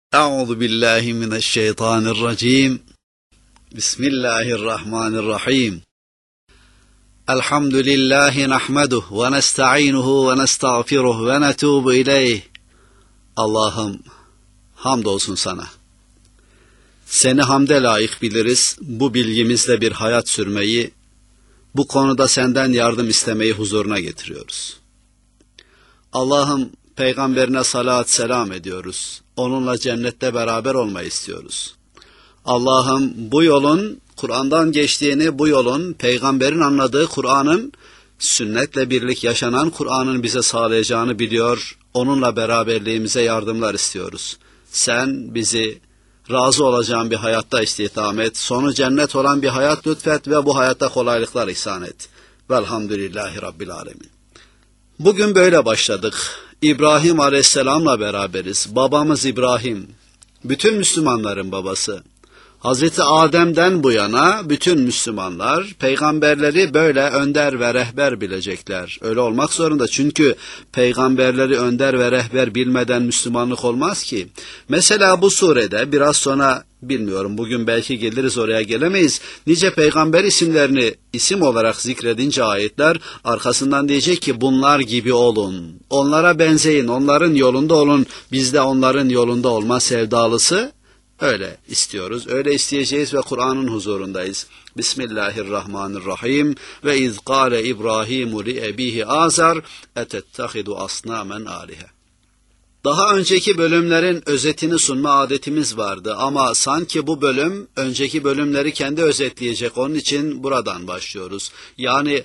Euzu billahi mineşşeytanirracim. Bismillahirrahmanirrahim. Elhamdülillahi nahmeduhu ve nestainuhu ve nestağfiruhu ve netubu ileyh. Allah'ım hamdolsun sana. Seni hamde layık biliriz. Bu bilgimizle bir hayat sürmeyi, bu konuda senden yardım istemeyi huzuruna getiriyoruz. Allah'ım peygamberine salat selam ediyoruz. Onunla cennette beraber olmayı istiyoruz. Allah'ım bu yolun Kur'an'dan geçtiğini, bu yolun peygamberin anladığı Kur'an'ın sünnetle birlik yaşanan Kur'an'ın bize sağlayacağını biliyor. Onunla beraberliğimize yardımlar istiyoruz. Sen bizi razı olacağın bir hayatta istihdam et. Sonu cennet olan bir hayat lütfet ve bu hayatta kolaylıklar ihsan et. Velhamdülillahi Rabbil alemin. Bugün böyle başladık. İbrahim Aleyhisselam'la beraberiz. Babamız İbrahim, bütün Müslümanların babası. Hazreti Adem'den bu yana bütün Müslümanlar peygamberleri böyle önder ve rehber bilecekler. Öyle olmak zorunda, çünkü peygamberleri önder ve rehber bilmeden Müslümanlık olmaz ki. Mesela bu surede biraz sonra, bilmiyorum bugün belki geliriz, oraya gelemeyiz, nice peygamber isimlerini isim olarak zikredince ayetler arkasından diyecek ki bunlar gibi olun, onlara benzeyin, onların yolunda olun. Biz de onların yolunda olma sevdalısı öyle istiyoruz, öyle isteyeceğiz ve Kur'an'ın huzurundayız. Bismillahirrahmanirrahim. Ve iz kâle İbrahimu li ebihi Azar etettehidu asnamen âlihe. Daha önceki bölümlerin özetini sunma adetimiz vardı ama sanki bu bölüm önceki bölümleri kendi özetleyecek. Onun için buradan başlıyoruz. Yani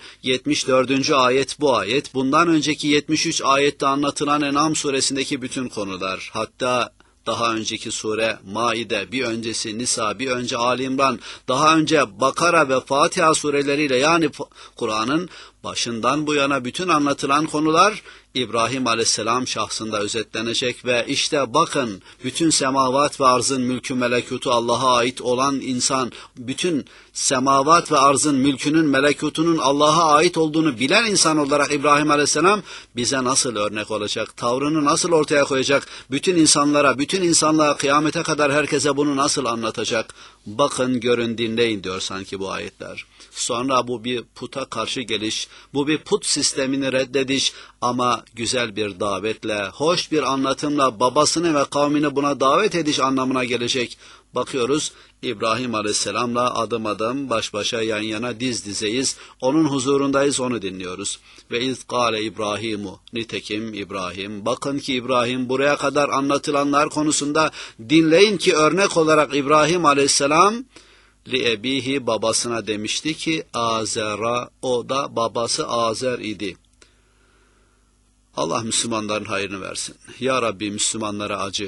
74. ayet bu ayet. Bundan önceki 73 ayette anlatılan En'am suresindeki bütün konular. Hatta daha önceki sure Maide, bir öncesi Nisa, bir önce Ali İmran, daha önce Bakara ve Fatiha sureleriyle, yani Kur'an'ın başından bu yana bütün anlatılan konular İbrahim Aleyhisselam şahsında özetlenecek ve işte bakın, bütün semavat ve arzın mülkü melekutu Allah'a ait olan insan, bütün semavat ve arzın mülkünün melekutunun Allah'a ait olduğunu bilen insan olarak İbrahim Aleyhisselam bize nasıl örnek olacak, tavrını nasıl ortaya koyacak, bütün insanlara, bütün insanlığa, kıyamete kadar herkese bunu nasıl anlatacak? Bakın, görün, dinleyin diyor sanki bu ayetler. Sonra bu bir puta karşı geliş, bu bir put sistemini reddediş ama güzel bir davetle, hoş bir anlatımla babasını ve kavmini buna davet ediş anlamına gelecek. Bakıyoruz, İbrahim Aleyhisselam'la adım adım, baş başa, yan yana, diz dizeyiz. Onun huzurundayız, onu dinliyoruz. Ve iz kâle İbrahimu, nitekim İbrahim. Bakın ki İbrahim, buraya kadar anlatılanlar konusunda dinleyin ki örnek olarak İbrahim Aleyhisselam li ebihi, babasına demişti ki Azer'a, o da babası Azer idi. Allah Müslümanların hayrını versin. Ya Rabbi, Müslümanlara acı,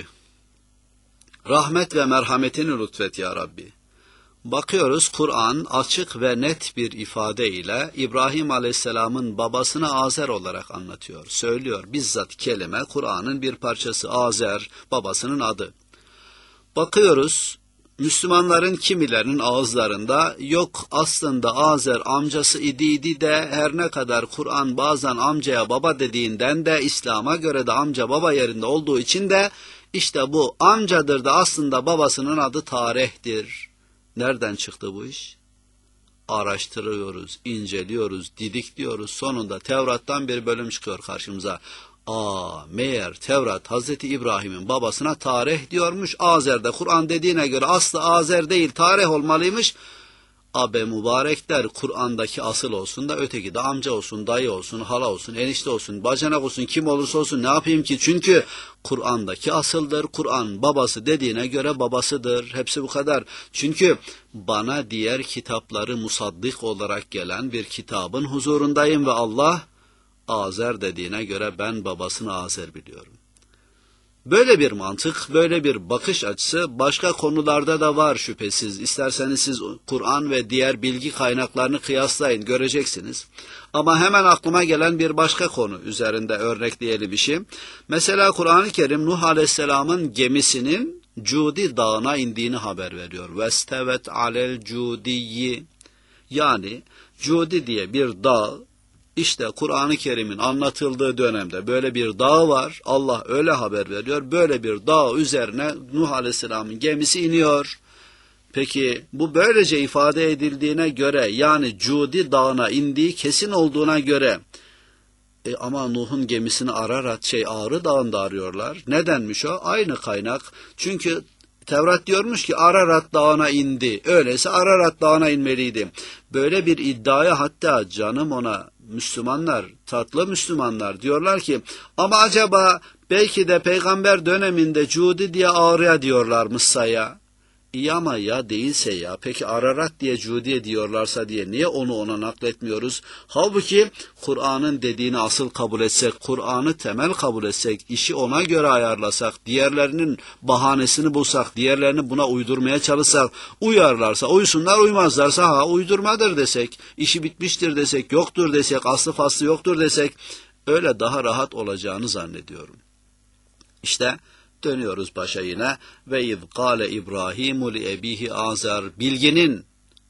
rahmet ve merhametini lütfet ya Rabbi. Bakıyoruz, Kur'an açık ve net bir ifade ile İbrahim Aleyhisselam'ın babasını Azer olarak anlatıyor, söylüyor. Bizzat kelime Kur'an'ın bir parçası, Azer, babasının adı. Bakıyoruz, Müslümanların kimilerinin ağızlarında yok aslında Azer amcası idiydi de, her ne kadar Kur'an bazen amcaya baba dediğinden de İslam'a göre de amca baba yerinde olduğu için de işte bu amcadır da aslında babasının adı Tarih'tir. Nereden çıktı bu iş? Araştırıyoruz, inceliyoruz, didikliyoruz. Sonunda Tevrat'tan bir bölüm çıkıyor karşımıza. Meğer Tevrat Hazreti İbrahim'in babasına Tarih diyormuş. Azer'de Kur'an dediğine göre aslı Azer değil, Tarih olmalıymış. Abe mübarekler, Kur'an'daki asıl olsun da öteki de amca olsun, dayı olsun, hala olsun, enişte olsun, bacanak olsun, kim olursa olsun, ne yapayım ki? Çünkü Kur'an'daki asıldır. Kur'an babası dediğine göre babasıdır. Hepsi bu kadar. Çünkü bana diğer kitapları musaddik olarak gelen bir kitabın huzurundayım ve Allah Azer dediğine göre ben babasını Azer biliyorum. Böyle bir mantık, böyle bir bakış açısı başka konularda da var şüphesiz. İsterseniz siz Kur'an ve diğer bilgi kaynaklarını kıyaslayın, göreceksiniz. Ama hemen aklıma gelen bir başka konu üzerinde örnekleyelim işi. Mesela Kur'an-ı Kerim Nuh Aleyhisselam'ın gemisinin Cudi Dağı'na indiğini haber veriyor. Vestevet alel Cudiyi, yani Cudi diye bir dağ, İşte Kur'an-ı Kerim'in anlatıldığı dönemde böyle bir dağ var. Allah öyle haber veriyor. Böyle bir dağ üzerine Nuh Aleyhisselam'ın gemisi iniyor. Peki bu böylece ifade edildiğine göre, yani Cudi Dağı'na indiği kesin olduğuna göre, ama Nuh'un gemisini Ağrı Dağı'nda arıyorlar. Nedenmiş o? Aynı kaynak. Çünkü Tevrat diyormuş ki Ararat Dağı'na indi. Öyleyse Ararat Dağı'na inmeliydi. Böyle bir iddiaya hatta canım ona Müslümanlar, tatlı Müslümanlar diyorlar ki ama acaba belki de peygamber döneminde Cudi diye Ağrı'ya diyorlarmış saya. İyi ama ya değilse ya, peki Ararat diye Cudiye diyorlarsa diye niye onu ona nakletmiyoruz? Halbuki Kur'an'ın dediğini asıl kabul etsek, Kur'an'ı temel kabul etsek, işi ona göre ayarlasak, diğerlerinin bahanesini bulsak, diğerlerini buna uydurmaya çalışsak, uyarlarsa uysunlar, uymazlarsa uydurmadır desek, işi bitmiştir desek, yoktur desek, aslı faslı yoktur desek, öyle daha rahat olacağını zannediyorum. İşte dönüyoruz başa yine. Ve iz kâle İbrahimu li ebihi Azer, bilginin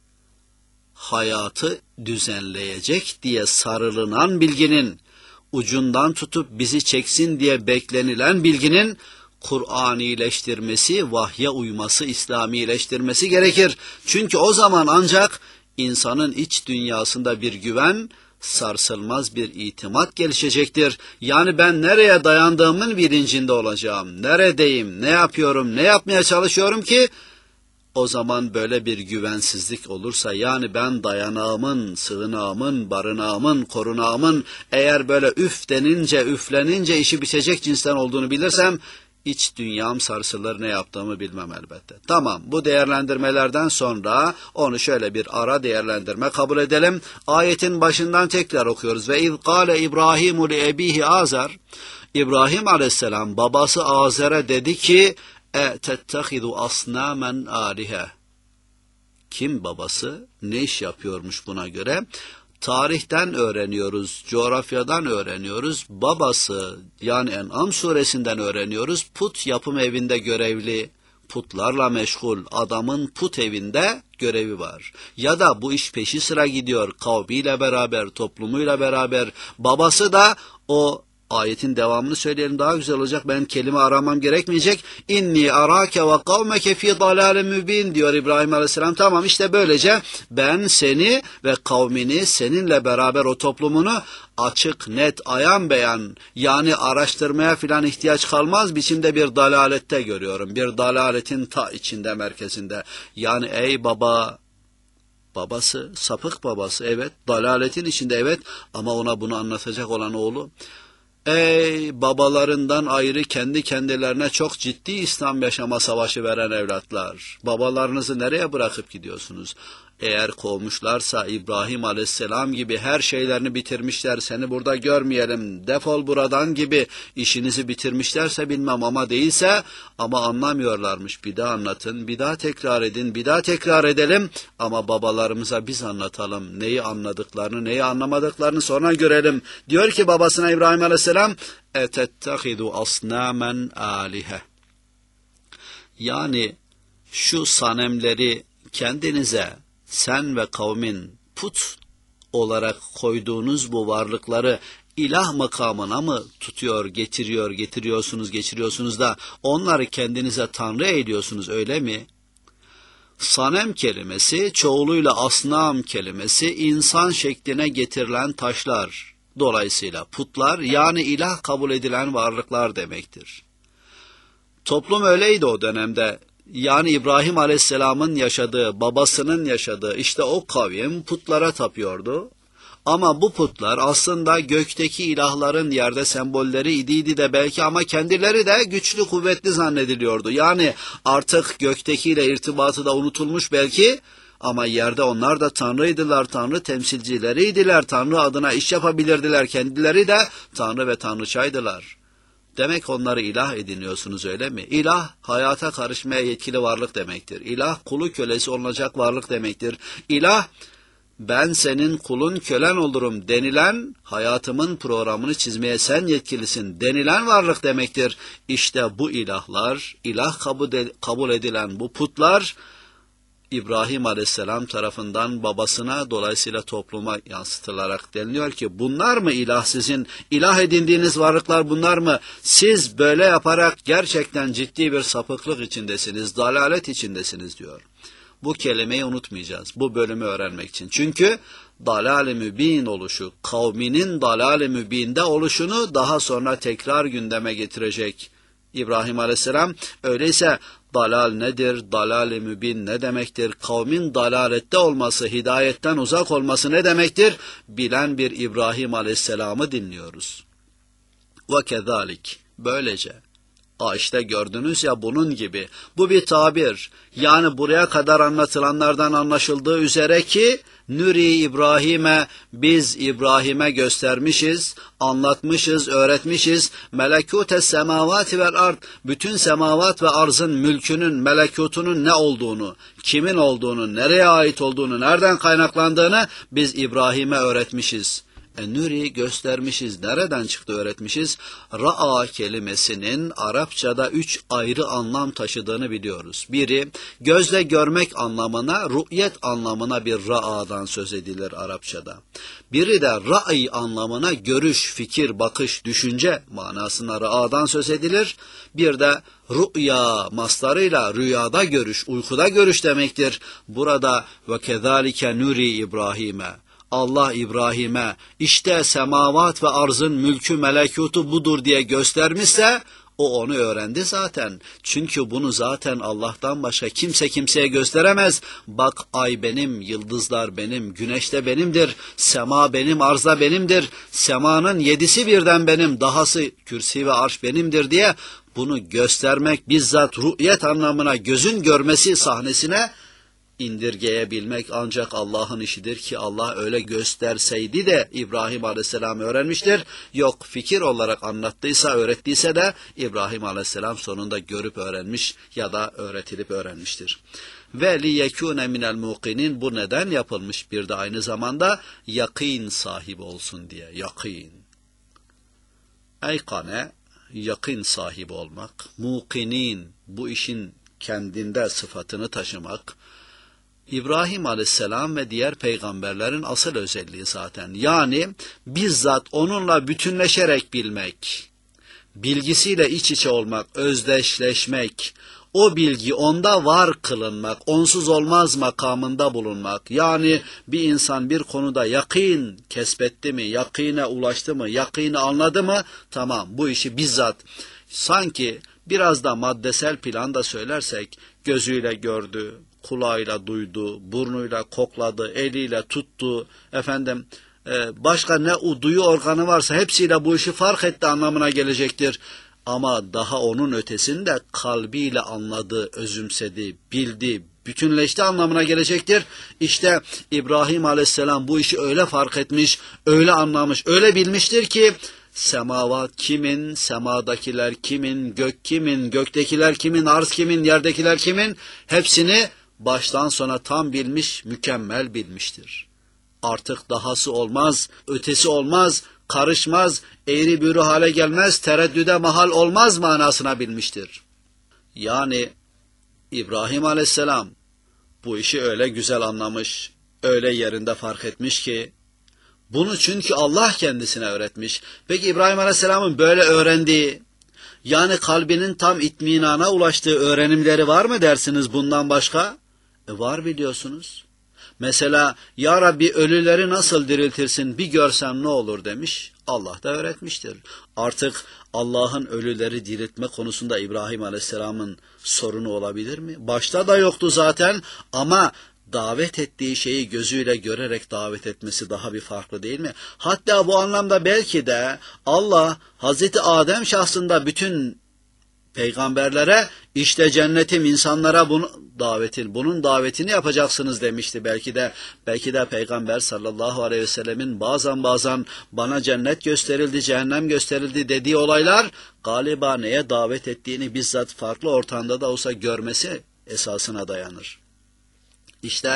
hayatı düzenleyecek diye sarılınan bilginin, ucundan tutup bizi çeksin diye beklenilen bilginin Kur'anileştirmesi, vahye uyması, İslamileştirmesi gerekir. Çünkü o zaman ancak insanın iç dünyasında bir güven, sarsılmaz bir itimat gelişecektir. Yani ben nereye dayandığımın bilincinde olacağım. Neredeyim, ne yapıyorum, ne yapmaya çalışıyorum ki o zaman böyle bir güvensizlik olursa, yani ben dayanağımın, sığınağımın, barınağımın, korunağımın eğer böyle üf denince, üflenince işi bitecek cinsten olduğunu bilirsem, İç dünyam sarsılır, ne yaptığımı bilmem elbette. Tamam, bu değerlendirmelerden sonra onu şöyle bir ara değerlendirme kabul edelim. Ayetin başından tekrar okuyoruz. Ve iz kâle İbrahimu li ebihi Azer. İbrahim aleyhisselam babası Azer'e dedi ki tettehidu asnamen alihe. Kim babası? Ne iş yapıyormuş buna göre? Tarihten öğreniyoruz, coğrafyadan öğreniyoruz, babası yani En'am suresinden öğreniyoruz, put yapım evinde görevli, putlarla meşgul adamın put evinde görevi var. Ya da bu iş peşi sıra gidiyor, kavmiyle beraber, toplumuyla beraber, babası da o ayetin devamını söyleyelim, daha güzel olacak. Ben kelime aramam gerekmeyecek. İnni arake ve kavmeke fi dalâlin mübin diyor İbrahim Aleyhisselam. Tamam, işte böylece ben seni ve kavmini, seninle beraber o toplumunu açık, net, ayan beyan, yani araştırmaya filan ihtiyaç kalmaz biçimde bir dalalette görüyorum. Bir dalaletin ta içinde, merkezinde. Yani ey baba, babası, sapık babası, evet, dalaletin içinde, evet, ama ona bunu anlatacak olan oğlu. Ey babalarından ayrı kendi kendilerine çok ciddi İslam yaşama savaşı veren evlatlar! Babalarınızı nereye bırakıp gidiyorsunuz? Eğer kovmuşlarsa İbrahim Aleyhisselam gibi her şeylerini bitirmişler, seni burada görmeyelim, defol buradan gibi işinizi bitirmişlerse bilmem, ama değilse, ama anlamıyorlarmış. Bir daha anlatın, bir daha tekrar edin, bir daha tekrar edelim ama babalarımıza biz anlatalım. Neyi anladıklarını, neyi anlamadıklarını sonra görelim. Diyor ki babasına İbrahim Aleyhisselam, etettehidu asnamen alihe. Yani şu sanemleri kendinize, sen ve kavmin put olarak koyduğunuz bu varlıkları ilah makamına mı geçiriyorsunuz da onları kendinize tanrı ediyorsunuz, öyle mi? Sanem kelimesi, çoğuluyla asnam kelimesi, insan şekline getirilen taşlar, dolayısıyla putlar, yani ilah kabul edilen varlıklar demektir. Toplum öyleydi o dönemde. Yani İbrahim Aleyhisselam'ın yaşadığı, babasının yaşadığı, işte o kavim putlara tapıyordu. Ama bu putlar aslında gökteki ilahların yerde sembolleri idiydi de belki, ama kendileri de güçlü, kuvvetli zannediliyordu. Yani artık göktekiyle irtibatı da unutulmuş belki, ama yerde onlar da tanrıydılar, tanrı temsilcileriydiler, tanrı adına iş yapabilirdiler, kendileri de tanrı ve tanrıçaydılar. Demek onları ilah ediniyorsunuz, öyle mi? İlah, hayata karışmaya yetkili varlık demektir. İlah, kulu kölesi olacak varlık demektir. İlah, ben senin kulun, kölen olurum denilen, hayatımın programını çizmeye sen yetkilisin denilen varlık demektir. İşte bu ilahlar, ilah kabul edilen bu putlar, İbrahim Aleyhisselam tarafından babasına, dolayısıyla topluma yansıtılarak deniliyor ki bunlar mı ilah, sizin ilah edindiğiniz varlıklar bunlar mı? Siz böyle yaparak gerçekten ciddi bir sapıklık içindesiniz, dalalet içindesiniz diyor. Bu kelimeyi unutmayacağız bu bölümü öğrenmek için. Çünkü dalal-i mübin oluşu, kavminin dalal-i mübinde oluşunu daha sonra tekrar gündeme getirecek İbrahim Aleyhisselam. Öyleyse dalal nedir, dalal-i mübin ne demektir, kavmin dalalette olması, hidayetten uzak olması ne demektir? Bilen bir İbrahim Aleyhisselam'ı dinliyoruz. وَكَذَٰلِكِ böylece. İşte gördünüz ya, bunun gibi. Bu bir tabir. Yani buraya kadar anlatılanlardan anlaşıldığı üzere ki Nuri İbrahim'e, biz İbrahim'e göstermişiz, anlatmışız, öğretmişiz. Melekûte semavati vel ard, bütün semavat ve arzın mülkünün, melekutunun ne olduğunu, kimin olduğunu, nereye ait olduğunu, nereden kaynaklandığını biz İbrahim'e öğretmişiz. Nuri göstermişiz. Nereden çıktı öğretmişiz? Ra'a kelimesinin Arapçada 3 ayrı anlam taşıdığını biliyoruz. Biri gözle görmek anlamına, ru'yet anlamına bir ra'adan söz edilir Arapçada. Biri de ra'i anlamına görüş, fikir, bakış, düşünce manasına ra'adan söz edilir. Bir de ru'ya maslarıyla rüyada görüş, uykuda görüş demektir. Burada ve kezalike nuri İbrahim'e, Allah İbrahim'e işte semavat ve arzın mülkü melekutu budur diye göstermişse o onu öğrendi zaten. Çünkü bunu zaten Allah'tan başka kimse kimseye gösteremez. Bak ay benim, yıldızlar benim, güneş de benimdir, sema benim, arz da benimdir, semanın 7'si birden benim, dahası kürsi ve arş benimdir diye bunu göstermek, bizzat ru'yet anlamına gözün görmesi sahnesine indirgeyebilmek ancak Allah'ın işidir ki Allah öyle gösterseydi de İbrahim Aleyhisselam öğrenmiştir. Yok, fikir olarak anlattıysa, öğrettiyse de İbrahim Aleyhisselam sonunda görüp öğrenmiş ya da öğretilip öğrenmiştir. Ve liyekûne minel muqinin, bu neden yapılmış? Bir de aynı zamanda yakîn sahibi olsun diye. Yakîn. Eykane, yakîn sahibi olmak. Muqinin, bu işin kendinde sıfatını taşımak. İbrahim Aleyhisselam ve diğer peygamberlerin asıl özelliği zaten. Yani bizzat onunla bütünleşerek bilmek, bilgisiyle iç içe olmak, özdeşleşmek, o bilgi onda var kılınmak, onsuz olmaz makamında bulunmak. Yani bir insan bir konuda yakîn kesbetti mi, yakîne ulaştı mı, yakîni anladı mı, tamam, bu işi bizzat sanki biraz da maddesel planda söylersek gözüyle gördü, kulağıyla duydu, burnuyla kokladı, eliyle tuttu, başka ne duyu organı varsa hepsiyle bu işi fark etti anlamına gelecektir. Ama daha onun ötesinde kalbiyle anladı, özümsedi, bildi, bütünleşti anlamına gelecektir. İşte İbrahim Aleyhisselam bu işi öyle fark etmiş, öyle anlamış, öyle bilmiştir ki semavat kimin, semadakiler kimin, gök kimin, göktekiler kimin, arz kimin, yerdekiler kimin, hepsini baştan sona tam bilmiş, mükemmel bilmiştir. Artık dahası olmaz, ötesi olmaz, karışmaz, eğri büğrü hale gelmez, tereddüde mahal olmaz manasına bilmiştir. Yani İbrahim Aleyhisselam bu işi öyle güzel anlamış, öyle yerinde fark etmiş ki, bunu çünkü Allah kendisine öğretmiş. Peki İbrahim Aleyhisselam'ın böyle öğrendiği, yani kalbinin tam itminana ulaştığı öğrenimleri var mı dersiniz bundan başka? Var biliyorsunuz. Mesela ya Rabbi ölüleri nasıl diriltirsin bir görsem ne olur demiş. Allah da öğretmiştir. Artık Allah'ın ölüleri diriltme konusunda İbrahim Aleyhisselam'ın sorunu olabilir mi? Başta da yoktu zaten ama davet ettiği şeyi gözüyle görerek davet etmesi daha bir farklı değil mi? Hatta bu anlamda belki de Allah Hazreti Adem şahsında bütün peygamberlere işte cennetim insanlara bunun davetini yapacaksınız demişti. Belki de Peygamber sallallahu aleyhi ve sellemin bazen bana cennet gösterildi, cehennem gösterildi dediği olaylar galiba neye davet ettiğini bizzat farklı ortamda da olsa görmesi esasına dayanır. İşte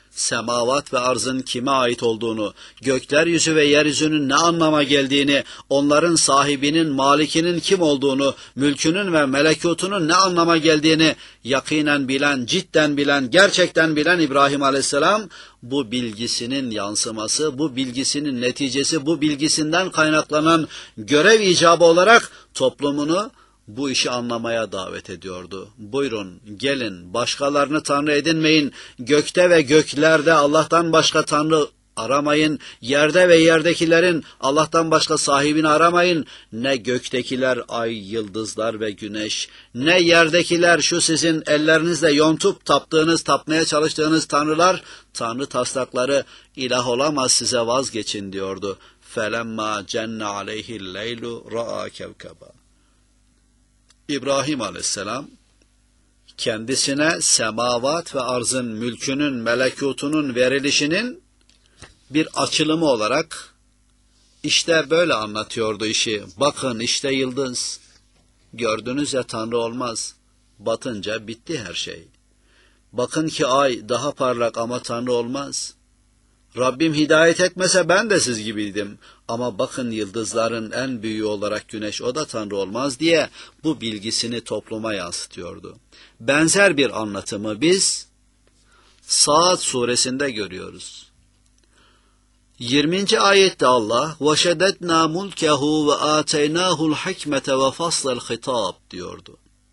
semavat ve arzın kime ait olduğunu, gökler yüzü ve yeryüzünün ne anlama geldiğini, onların sahibinin, malikinin kim olduğunu, mülkünün ve melekutunun ne anlama geldiğini yakinen bilen, cidden bilen, gerçekten bilen İbrahim Aleyhisselam, bu bilgisinin yansıması, bu bilgisinin neticesi, bu bilgisinden kaynaklanan görev icabı olarak toplumunu bu işi anlamaya davet ediyordu. Buyurun, gelin, başkalarını tanrı edinmeyin, gökte ve göklerde Allah'tan başka tanrı aramayın, yerde ve yerdekilerin Allah'tan başka sahibini aramayın, ne göktekiler ay, yıldızlar ve güneş, ne yerdekiler şu sizin ellerinizle yontup taptığınız, tapmaya çalıştığınız tanrılar, tanrı taslakları ilah olamaz, size vazgeçin diyordu. فَلَمَّا جَنَّ عَلَيْهِ اللَّيْلُ رَأَى كَوْكَبًا. İbrahim Aleyhisselam kendisine semavat ve arzın, mülkünün, melekutunun verilişinin bir açılımı olarak işte böyle anlatıyordu işi. Bakın işte yıldız. Gördünüz ya tanrı olmaz. Batınca bitti her şey. Bakın ki ay daha parlak ama tanrı olmaz. Rabbim hidayet etmese ben de siz gibiydim. Ama bakın yıldızların en büyüğü olarak güneş, o da tanrı olmaz diye bu bilgisini topluma yansıtıyordu. Benzer bir anlatımı biz Saat suresinde görüyoruz. 20. ayette Allah وَشَدَدْنَا مُلْكَهُ وَآتَيْنَاهُ الْحِكْمَةَ وَفَصْلَ الْخِطَابِ diyordu.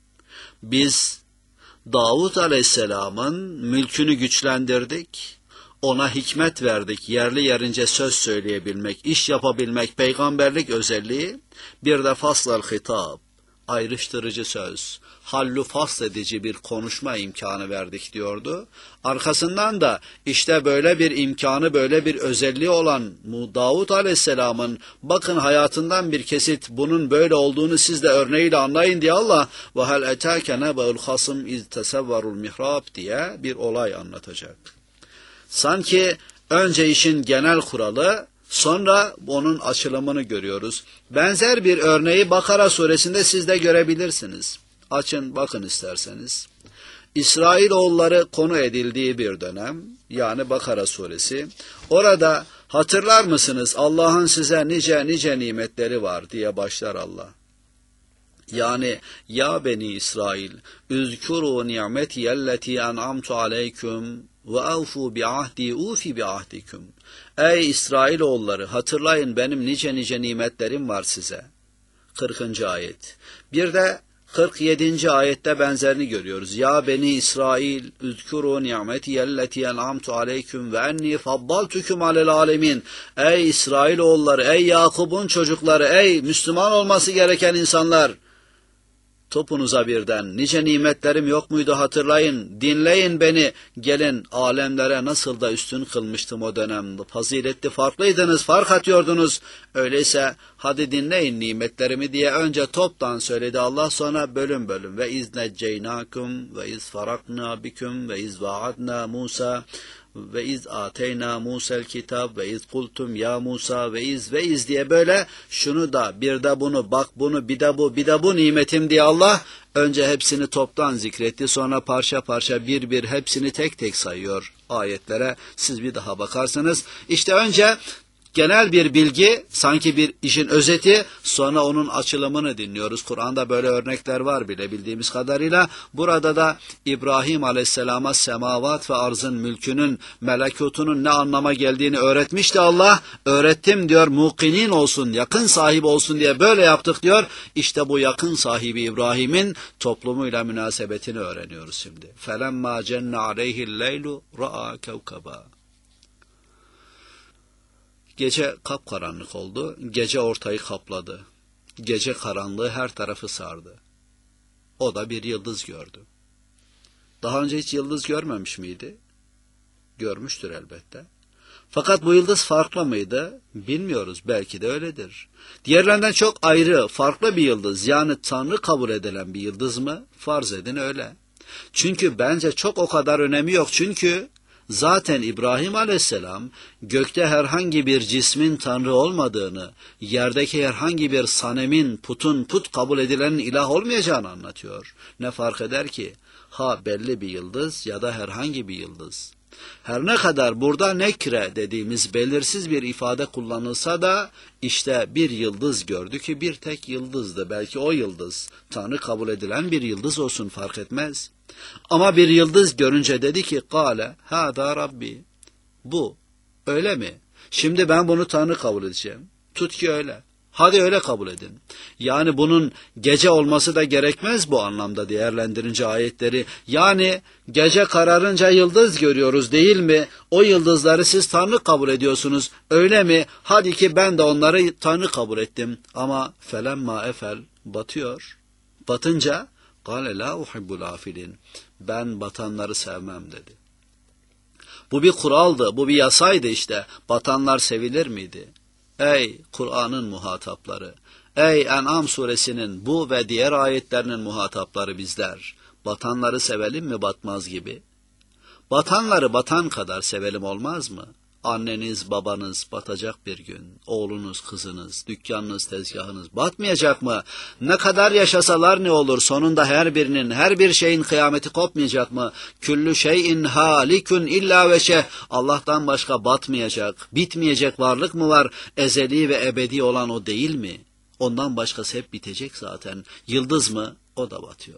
Biz Davud Aleyhisselam'ın mülkünü güçlendirdik, ona hikmet verdik, yerli yerince söz söyleyebilmek, iş yapabilmek, peygamberlik özelliği, bir de fasl-ı hitab, ayrıştırıcı söz, hallu fasledici bir konuşma imkanı verdik diyordu. Arkasından da işte böyle bir imkanı, böyle bir özelliği olan Davud Aleyhisselam'ın bakın hayatından bir kesit, bunun böyle olduğunu siz de örneğiyle anlayın diye Allah ve hel etâke nebe'ul hasım iz tesevverul mihrab diye bir olay anlatacak. Sanki önce işin genel kuralı, sonra onun açılımını görüyoruz. Benzer bir örneği Bakara suresinde siz de görebilirsiniz. Açın bakın isterseniz. İsrailoğulları konu edildiği bir dönem, yani Bakara suresi. Orada hatırlar mısınız Allah'ın size nice nimetleri var diye başlar Allah. Yani ya beni İsrail, üzkuru ni'metiyelleti en'amtu aleyküm ve avfu bi ahdi ufi bi ahdikum. Ey İsrailoğulları, hatırlayın benim nice nimetlerim var size. 40. ayet. Bir de 47. ayette benzerini görüyoruz. Ya beni İsrail, üzkuru ni'metiyelleti en'amtu aleyküm ve enni faddaltukum alel alemin. Ey İsrailoğulları, ey Yakub'un çocukları, ey Müslüman olması gereken insanlar, topunuza birden nice nimetlerim yok muydu hatırlayın, dinleyin beni, gelin alemlere nasıl da üstün kılmıştım o dönemde, faziletli farklıydınız, fark atıyordunuz, öyleyse hadi dinleyin nimetlerimi diye önce toptan söyledi Allah, sonra bölüm bölüm. Ve iz necceynakum ve iz farakna bikum ve iz vaadna Musa ve iz ateyna Musa'l kitab ve iz kultum ya Musa ve iz diye böyle şunu da bir de bunu bak bunu bir de bu nimetim diye Allah önce hepsini toptan zikretti, sonra parça parça bir hepsini tek tek sayıyor ayetlere. Siz bir daha bakarsınız. İşte önce genel bir bilgi, sanki bir işin özeti, sonra onun açılımını dinliyoruz. Kur'an'da böyle örnekler var bile bildiğimiz kadarıyla. Burada da İbrahim Aleyhisselam'a semavat ve arzın, mülkünün, melekutunun ne anlama geldiğini öğretmişti Allah. Öğrettim diyor, mukinin olsun, yakın sahibi olsun diye böyle yaptık diyor. İşte bu yakın sahibi İbrahim'in toplumuyla münasebetini öğreniyoruz şimdi. فَلَمَّا جَنَّ عَلَيْهِ اللَّيْلُ رَأَى كَوْكَبًا. Gece kapkaranlık oldu, gece ortayı kapladı. Gece karanlığı her tarafı sardı. O da bir yıldız gördü. Daha önce hiç yıldız görmemiş miydi? Görmüştür elbette. Fakat bu yıldız farklı mıydı? Bilmiyoruz, belki de öyledir. Diğerlerinden çok ayrı, farklı bir yıldız, yani Tanrı kabul edilen bir yıldız mı? Farz edin öyle. Çünkü bence çok o kadar önemi yok, çünkü zaten İbrahim Aleyhisselam gökte herhangi bir cismin Tanrı olmadığını, yerdeki herhangi bir sanemin, put kabul edilenin ilah olmayacağını anlatıyor. Ne fark eder ki? Ha belli bir yıldız ya da herhangi bir yıldız. Her ne kadar burada nekre dediğimiz belirsiz bir ifade kullanılsa da işte bir yıldız gördü ki bir tek yıldızdı. Belki o yıldız Tanrı kabul edilen bir yıldız olsun, fark etmez. Ama bir yıldız görünce dedi ki kâle hâdâ Rabbi. Bu öyle mi? Şimdi ben bunu Tanrı kabul edeceğim. Tut ki öyle. Hadi öyle kabul edin. Yani bunun gece olması da gerekmez bu anlamda değerlendirince ayetleri. Yani gece kararınca yıldız görüyoruz değil mi? O yıldızları siz Tanrı kabul ediyorsunuz. Öyle mi? Hadi ki ben de onları Tanrı kabul ettim. Ama felemma efel batıyor. Batınca قَالَ لَا اُحِبُّ الْعَافِلِينَ ben batanları sevmem dedi. Bu bir kuraldı, bu bir yasaydı işte. Batanlar sevilir miydi? Ey Kur'an'ın muhatapları, ey En'am suresinin bu ve diğer ayetlerinin muhatapları bizler, batanları sevelim mi batmaz gibi? Batanları batan kadar sevelim olmaz mı? Anneniz, babanız batacak bir gün, oğlunuz, kızınız, dükkanınız, tezgahınız batmayacak mı? Ne kadar yaşasalar ne olur, sonunda her bir şeyin kıyameti kopmayacak mı? Küllü şeyin halikun illa veşeh. Allah'tan başka batmayacak, bitmeyecek varlık mı var? Ezeli ve ebedi olan o değil mi? Ondan başkası hep bitecek zaten. Yıldız mı? O da batıyor.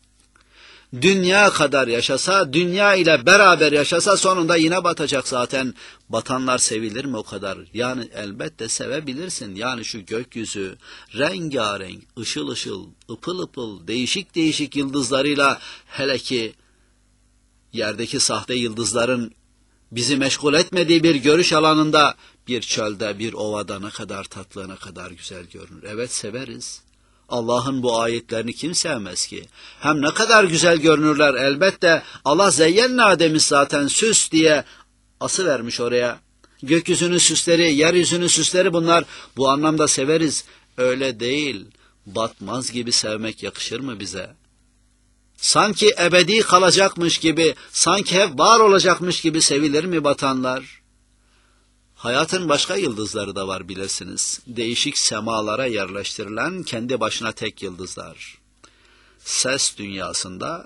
Dünya kadar yaşasa, dünya ile beraber yaşasa sonunda yine batacak zaten. Batanlar sevilir mi o kadar? Yani elbette sevebilirsin. Yani şu gökyüzü rengarenk, ışıl ışıl, ıpıl ıpıl, değişik değişik yıldızlarıyla, hele ki yerdeki sahte yıldızların bizi meşgul etmediği bir görüş alanında, bir çölde, bir ovada ne kadar tatlı, ne kadar güzel görünür. Evet, severiz. Allah'ın bu ayetlerini kim sevmez ki? Hem ne kadar güzel görünürler elbette. Allah zeyyenna demiş zaten, süs diye asıvermiş oraya. Gökyüzünün süsleri, yeryüzünün süsleri bunlar. Bu anlamda severiz. Öyle değil. Batmaz gibi sevmek yakışır mı bize? Sanki ebedi kalacakmış gibi, sanki hep var olacakmış gibi sevilir mi batanlar? Hayatın başka yıldızları da var bilirsiniz. Değişik semalara yerleştirilen kendi başına tek yıldızlar. Ses dünyasında,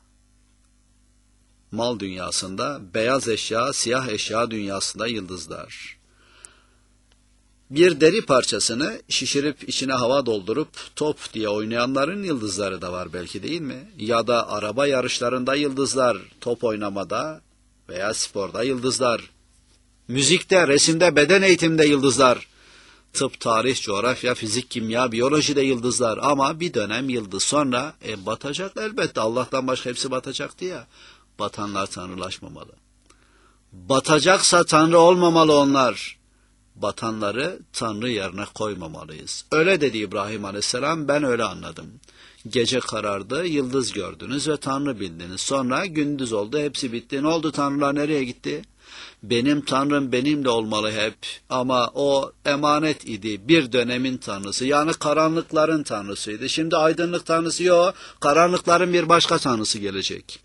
mal dünyasında, beyaz eşya, siyah eşya dünyasında yıldızlar. Bir deri parçasını şişirip içine hava doldurup top diye oynayanların yıldızları da var belki, değil mi? Ya da araba yarışlarında yıldızlar, top oynamada veya sporda yıldızlar. Müzikte, resimde, beden eğitiminde yıldızlar. Tıp, tarih, coğrafya, fizik, kimya, biyolojide yıldızlar. Ama bir dönem yıldız sonra batacak elbette. Allah'tan başka hepsi batacaktı ya. Batanlar tanrılaşmamalı. Batacaksa tanrı olmamalı onlar. Batanları tanrı yerine koymamalıyız. Öyle dedi İbrahim Aleyhisselam, ben öyle anladım. Gece karardı, yıldız gördünüz ve tanrı bildiniz. Sonra gündüz oldu, hepsi bitti. Ne oldu, tanrılar nereye gitti? Benim tanrım benimle olmalı hep, ama o emanet idi, bir dönemin tanrısı, yani karanlıkların tanrısıydı. Şimdi aydınlık tanrısı yok, karanlıkların bir başka tanrısı gelecek.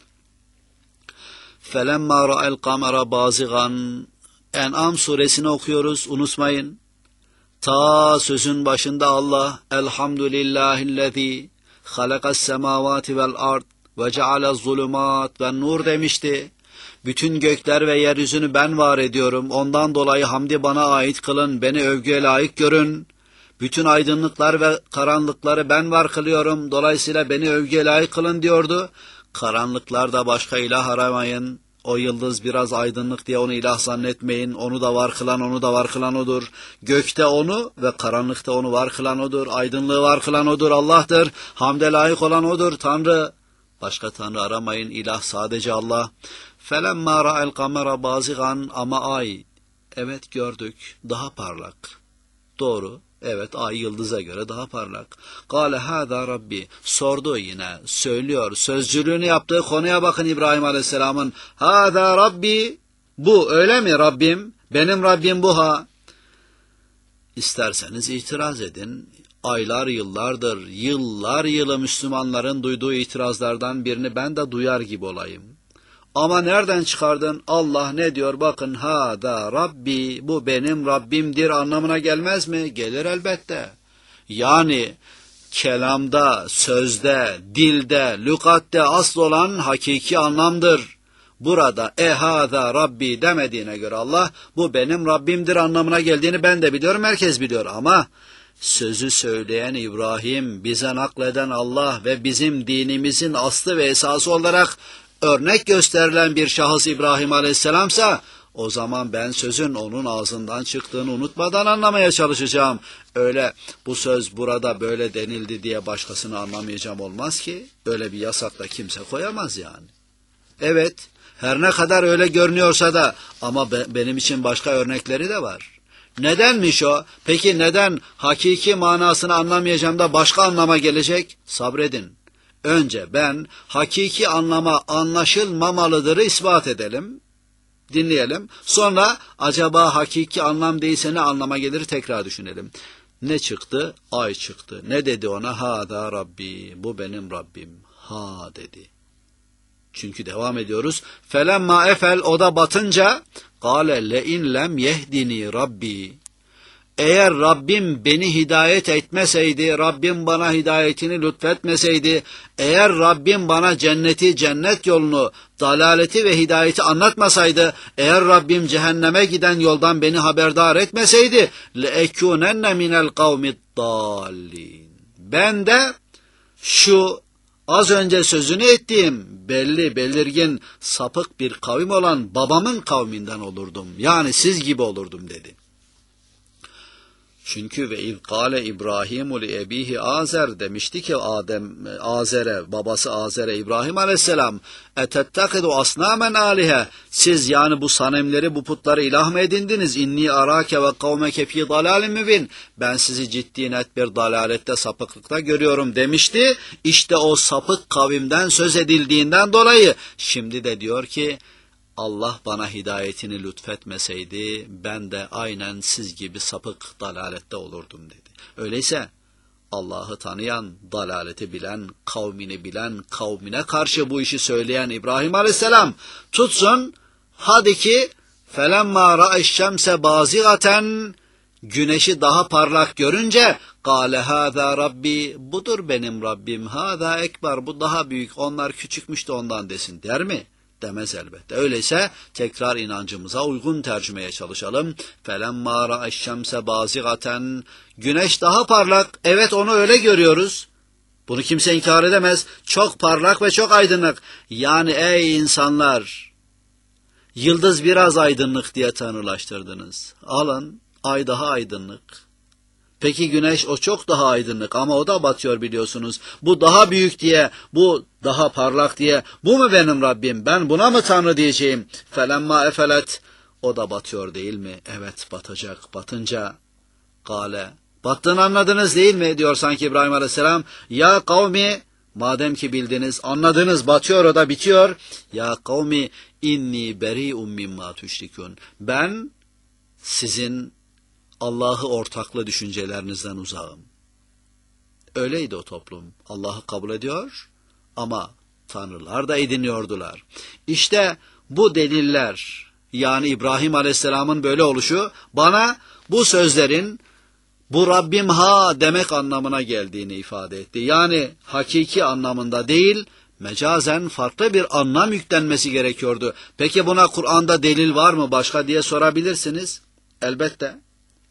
فَلَمَّا رَأَ الْقَمَرَ بَازِغًا En'am suresini okuyoruz, unutmayın. Ta sözün başında Allah, elhamdülillahillezî halakas semâvâti vel ard ve cealez zulümât ve nur demişti. Bütün gökler ve yeryüzünü ben var ediyorum. Ondan dolayı hamdi bana ait kılın, beni övgüye layık görün. Bütün aydınlıklar ve karanlıkları ben var kılıyorum. Dolayısıyla beni övgüye layık kılın diyordu. Karanlıklarda başka ilah aramayın. O yıldız biraz aydınlık diye onu ilah zannetmeyin. Onu da var kılan, onu da var kılan odur. Gökte onu ve karanlıkta onu var kılan odur. Aydınlığı var kılan odur, Allah'tır. Hamde layık olan odur, Tanrı. Başka Tanrı aramayın, ilah sadece Allah. فَلَمَّا رَأَ الْقَمَرَ بَازِغًا Ama ay, evet gördük, daha parlak. Doğru, evet, ay yıldıza göre daha parlak. قَالَ هَذَا Rabbi Sordu yine, söylüyor, sözcülüğünü yaptığı konuya bakın İbrahim Aleyhisselam'ın. هَذَا Rabbi Bu öyle mi Rabbim? Benim Rabbim bu ha. İsterseniz itiraz edin. Aylar yıllardır, yıllar yılı Müslümanların duyduğu itirazlardan birini ben de duyar gibi olayım. Ama nereden çıkardın? Allah ne diyor? Bakın, hâdâ Rabbi, bu benim Rabbimdir anlamına gelmez mi? Gelir elbette. Yani kelamda, sözde, dilde, lügatte asıl olan hakiki anlamdır. burada ehâzâ Rabbi demediğine göre Allah bu benim Rabbimdir anlamına geldiğini ben de biliyorum, herkes biliyor ama sözü söyleyen İbrahim, bize nakleden Allah ve bizim dinimizin aslı ve esası olarak örnek gösterilen bir şahıs İbrahim Aleyhisselam'sa o zaman ben sözün onun ağzından çıktığını unutmadan anlamaya çalışacağım. Öyle bu söz burada böyle denildi diye başkasını anlamayacağım olmaz ki. Öyle bir yasak da kimse koyamaz yani. Evet, her ne kadar öyle görünüyorsa da ama benim için başka örnekleri de var. Nedenmiş o? Peki neden hakiki manasını anlamayacağım da başka anlama gelecek? Sabredin. Önce ben hakiki anlama anlaşılmamalıdır'ı ispat edelim. Dinleyelim. Sonra acaba hakiki anlam değilse ne anlama gelir tekrar düşünelim. Ne çıktı? Ay çıktı. Ne dedi ona? Hâdâ Rabbi. Bu benim Rabbim. Ha dedi. Çünkü devam ediyoruz. Felemma efel, o da batınca kâle le'in lem yehdini Rabbi. Eğer Rabbim beni hidayet etmeseydi, Rabbim bana hidayetini lütfetmeseydi, eğer Rabbim bana cenneti, cennet yolunu, dalaleti ve hidayeti anlatmasaydı, eğer Rabbim cehenneme giden yoldan beni haberdar etmeseydi, لَاَكُونَنَّ مِنَ الْقَوْمِ الضَّالِّينَ. Ben de şu az önce sözünü ettiğim belirgin sapık bir kavim olan babamın kavminden olurdum. Yani siz gibi olurdum dedi. Çünkü ve izkâle İbrahimu li ebihi Azer demişti ki Azer'e, babası Azer'e İbrahim Aleyhisselam etettekidu asnamen alihe, siz yani bu sanemleri, bu putları ilah mı edindiniz? İnni arake ve kavmeke fî dalâlim mübin, ben sizi ciddi net bir dalalette, sapıklıkta görüyorum demişti. İşte o sapık kavimden söz edildiğinden dolayı şimdi de diyor ki Allah bana hidayetini lütfetmeseydi ben de aynen siz gibi sapık dalalette olurdum dedi. Öyleyse Allah'ı tanıyan, dalaleti bilen, kavmini bilen, kavmine karşı bu işi söyleyen İbrahim Aleyhisselam tutsun, hadi ki felemma ra'eşşemse bazigaten, güneşi daha parlak görünce kâle hâzâ Rabbi, budur benim Rabbim, hâzâ ekber, bu daha büyük, onlar küçükmüş de ondan desin der mi? Demez elbette. Öyleyse tekrar inancımıza uygun tercümeye çalışalım. فَلَمَّا رَأَ الشَّمْسَ بَازِغَةً, güneş daha parlak. Evet, onu öyle görüyoruz. Bunu kimse inkar edemez. Çok parlak ve çok aydınlık. Yani ey insanlar, yıldız biraz aydınlık diye tanrılaştırdınız. Alın, ay daha aydınlık. Peki güneş, o çok daha aydınlık ama o da batıyor biliyorsunuz. Bu daha büyük diye, bu daha parlak diye, bu mu benim Rabbim? Ben buna mı Tanrı diyeceğim? Felemma efelet, o da batıyor değil mi? Evet, batacak. Batınca kâle, battığını anladınız değil mi? Diyor sanki İbrahim Aleyhisselam. Ya kavmi, madem ki bildiniz, anladınız, batıyor, o da bitiyor. Ya kavmi inni beri'un mimma tüşrikûn. Ben sizin Allah'ı ortaklı düşüncelerinizden uzağım. Öyleydi o toplum. Allah'ı kabul ediyor ama tanrılar da ediniyordular. İşte bu deliller, yani İbrahim Aleyhisselam'ın böyle oluşu bana bu sözlerin bu Rabbim ha demek anlamına geldiğini ifade etti. Yani hakiki anlamında değil, mecazen farklı bir anlam yüklenmesi gerekiyordu. Peki buna Kur'an'da delil var mı başka diye sorabilirsiniz. Elbette.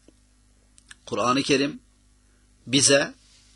Kur'an-ı Kerim bize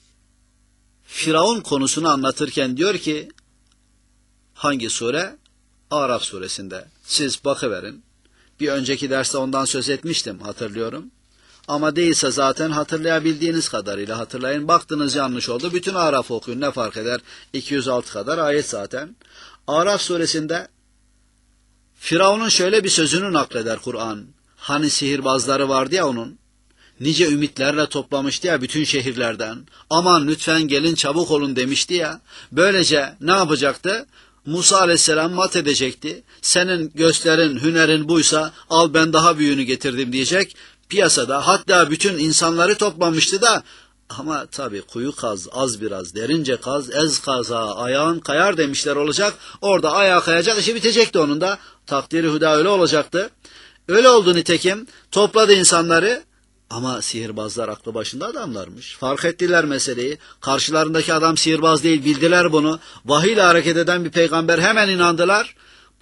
Firavun konusunu anlatırken diyor ki, hangi sure? Araf suresinde. Siz bakıverin. Bir önceki derste ondan söz etmiştim, hatırlıyorum. Ama değilse zaten hatırlayabildiğiniz kadarıyla hatırlayın. Baktınız yanlış oldu. Bütün Araf okuyun, ne fark eder? 206 kadar ayet zaten. Araf suresinde Firavun'un şöyle bir sözünü nakleder Kur'an. Hani sihirbazları vardı ya onun. Nice ümitlerle toplamıştı ya bütün şehirlerden. Aman lütfen gelin çabuk olun demişti ya. Böylece ne yapacaktı? Musa Aleyhisselam mat edecekti. Senin gösterin, hünerin buysa al ben daha büyüğünü getirdim diyecek. Piyasada hatta bütün insanları toplamıştı da ama tabii kuyu kaz, az biraz, derince kaz, ez kaza, ayağın kayar demişler olacak. Orada ayağı kayacak, işi bitecekti onun da. Takdiri hüda öyle olacaktı. Öyle oldu nitekim. Topladı insanları. Ama sihirbazlar aklı başında adamlarmış. Fark ettiler meseleyi. Karşılarındaki adam sihirbaz değil, bildiler bunu. Vahiy ile hareket eden bir peygamber, hemen inandılar.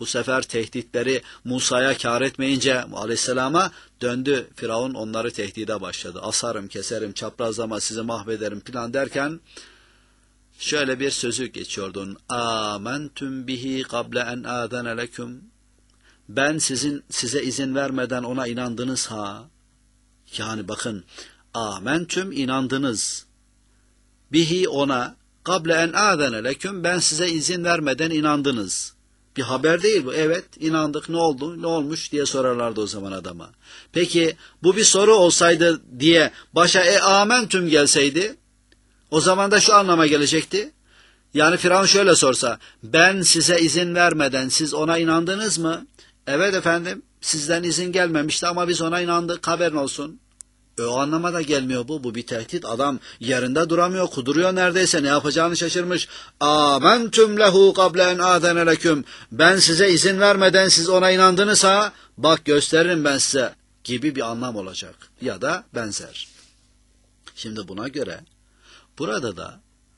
Bu sefer tehditleri Musa'ya kâr etmeyince aleyhisselama döndü. Firavun onları tehdide başladı. Asarım, keserim, çaprazlama sizi mahvederim plan derken şöyle bir sözü geçiyordu. Âmentüm bihi kable en âzene leküm. Ben size izin vermeden ona inandınız ha. Yani bakın, âmentüm inandınız. Bihi ona, kable en âzene leküm, ben size izin vermeden inandınız. Bir haber değil bu. Evet, inandık, ne oldu, ne olmuş diye sorarlardı o zaman adama. Peki bu bir soru olsaydı diye başa âmentüm gelseydi, o zaman da şu anlama gelecekti. Yani Firavun şöyle sorsa, ben size izin vermeden siz ona inandınız mı? Evet efendim, sizden izin gelmemişti ama biz ona inandık, haberin olsun. O anlama da gelmiyor bu. Bu bir tehdit. Adam yerinde duramıyor, kuduruyor neredeyse. Ne yapacağını şaşırmış. Âmentüm lehu kable en âzene leküm. Ben size izin vermeden siz ona inandınız ha. Bak gösteririm ben size gibi bir anlam olacak. Ya da benzer. Şimdi buna göre burada da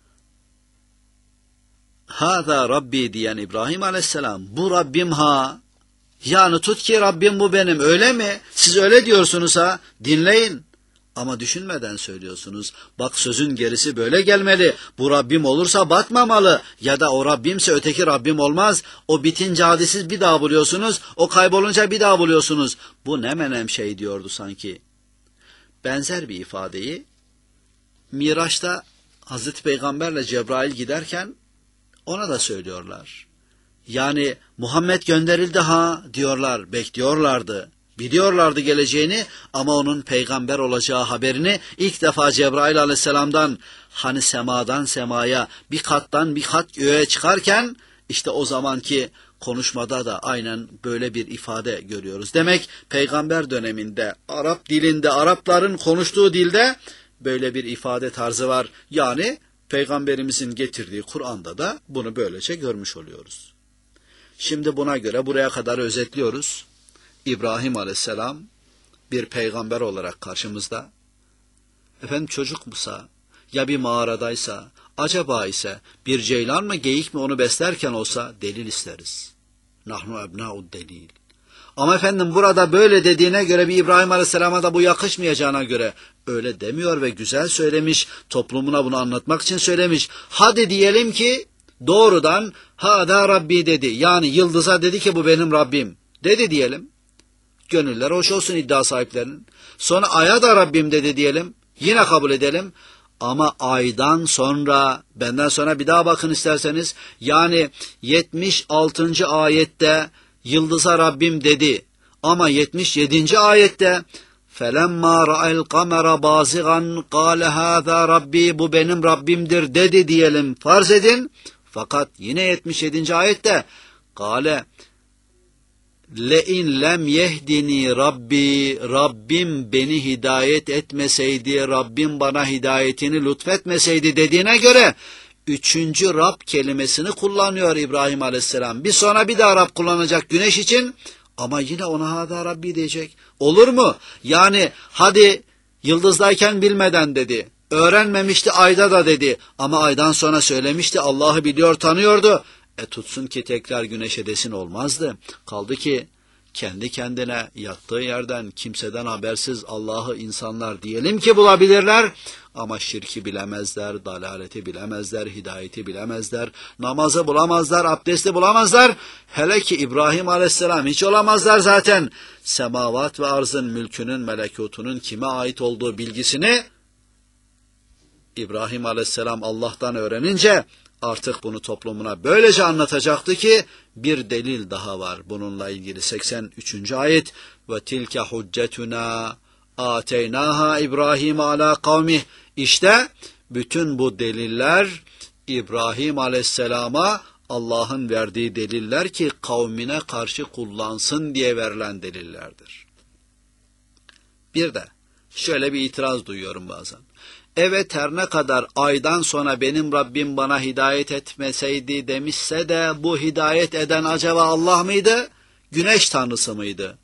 Hâzâ Rabbi diyen İbrahim Aleyhisselam, bu Rabbim ha. Yani tut ki Rabbim bu benim, öyle mi? Siz öyle diyorsunuz ha, dinleyin. Ama düşünmeden söylüyorsunuz. Bak sözün gerisi böyle gelmeli. Bu Rabbim olursa batmamalı. Ya da o Rabbimse öteki Rabbim olmaz. O bitince hadisiz bir daha buluyorsunuz. O kaybolunca bir daha buluyorsunuz. Bu ne menem şey diyordu sanki. Benzer bir ifadeyi Miraç'ta Hazreti Peygamberle Cebrail giderken ona da söylüyorlar. Yani Muhammed gönderildi ha diyorlar, bekliyorlardı. Biliyorlardı geleceğini ama onun peygamber olacağı haberini ilk defa Cebrail aleyhisselamdan, hani semadan semaya, bir kattan bir kat göğe çıkarken işte o zamanki konuşmada da aynen böyle bir ifade görüyoruz. Demek peygamber döneminde Arap dilinde, Arapların konuştuğu dilde böyle bir ifade tarzı var. Yani peygamberimizin getirdiği Kur'an'da da bunu böylece görmüş oluyoruz. Şimdi buna göre buraya kadar özetliyoruz. İbrahim Aleyhisselam bir peygamber olarak karşımızda. Efendim çocuk musa, ya bir mağaradaysa, acaba ise bir ceylan mı geyik mi onu beslerken olsa delil isteriz. Nahnu ebnâud delil. Ama efendim burada böyle dediğine göre bir İbrahim Aleyhisselam'a da bu yakışmayacağına göre öyle demiyor ve güzel söylemiş, toplumuna bunu anlatmak için söylemiş. Hadi diyelim ki doğrudan hâdâ Rabbi dedi. Yani yıldıza dedi ki bu benim Rabbim dedi diyelim. Gönüller hoş olsun iddia sahiplerinin. Sonra aya da Rabbim dedi diyelim. Yine kabul edelim. Ama aydan sonra, benden sonra bir daha bakın isterseniz. Yani 76. ayette yıldıza Rabbim dedi. Ama 77. ayette فَلَمَّا رَأَى الْقَمَرَ بَازِغًا قَالَ هَذَا Rabbi, bu benim Rabbimdir dedi diyelim. Farz edin. Fakat yine 77. ayette قَالَ لَاِنْ لَمْ يَهْدِنِي Rabbi, Rabbim beni hidayet etmeseydi, Rabbim bana hidayetini lütfetmeseydi dediğine göre 3. Rab kelimesini kullanıyor İbrahim Aleyhisselam. Bir sonra bir daha Rab kullanacak güneş için ama yine ona hâdâ Rabbi diyecek. Olur mu? Yani hadi yıldızdayken bilmeden dedi. Öğrenmemişti ayda da dedi. Ama aydan sonra söylemişti. Allah'ı biliyor, tanıyordu. Tutsun ki tekrar güneşe desin olmazdı. Kaldı ki kendi kendine yattığı yerden kimseden habersiz Allah'ı insanlar diyelim ki bulabilirler. Ama şirki bilemezler, dalaleti bilemezler, hidayeti bilemezler, namazı bulamazlar, abdesti bulamazlar. Hele ki İbrahim Aleyhisselam hiç olamazlar zaten. Semavat ve arzın mülkünün, melekutunun kime ait olduğu bilgisini İbrahim Aleyhisselam Allah'tan öğrenince artık bunu toplumuna böylece anlatacaktı ki bir delil daha var bununla ilgili 83. ayet ve tilke huccetuna ateynaha İbrahim ala kavmih. İşte bütün bu deliller İbrahim Aleyhisselam'a Allah'ın verdiği deliller ki kavmine karşı kullansın diye verilen delillerdir. Bir de şöyle bir itiraz duyuyorum bazen. Evet her ne kadar aydan sonra benim Rabbim bana hidayet etmeseydi demişse de bu hidayet eden acaba Allah mıydı? Güneş tanrısı mıydı?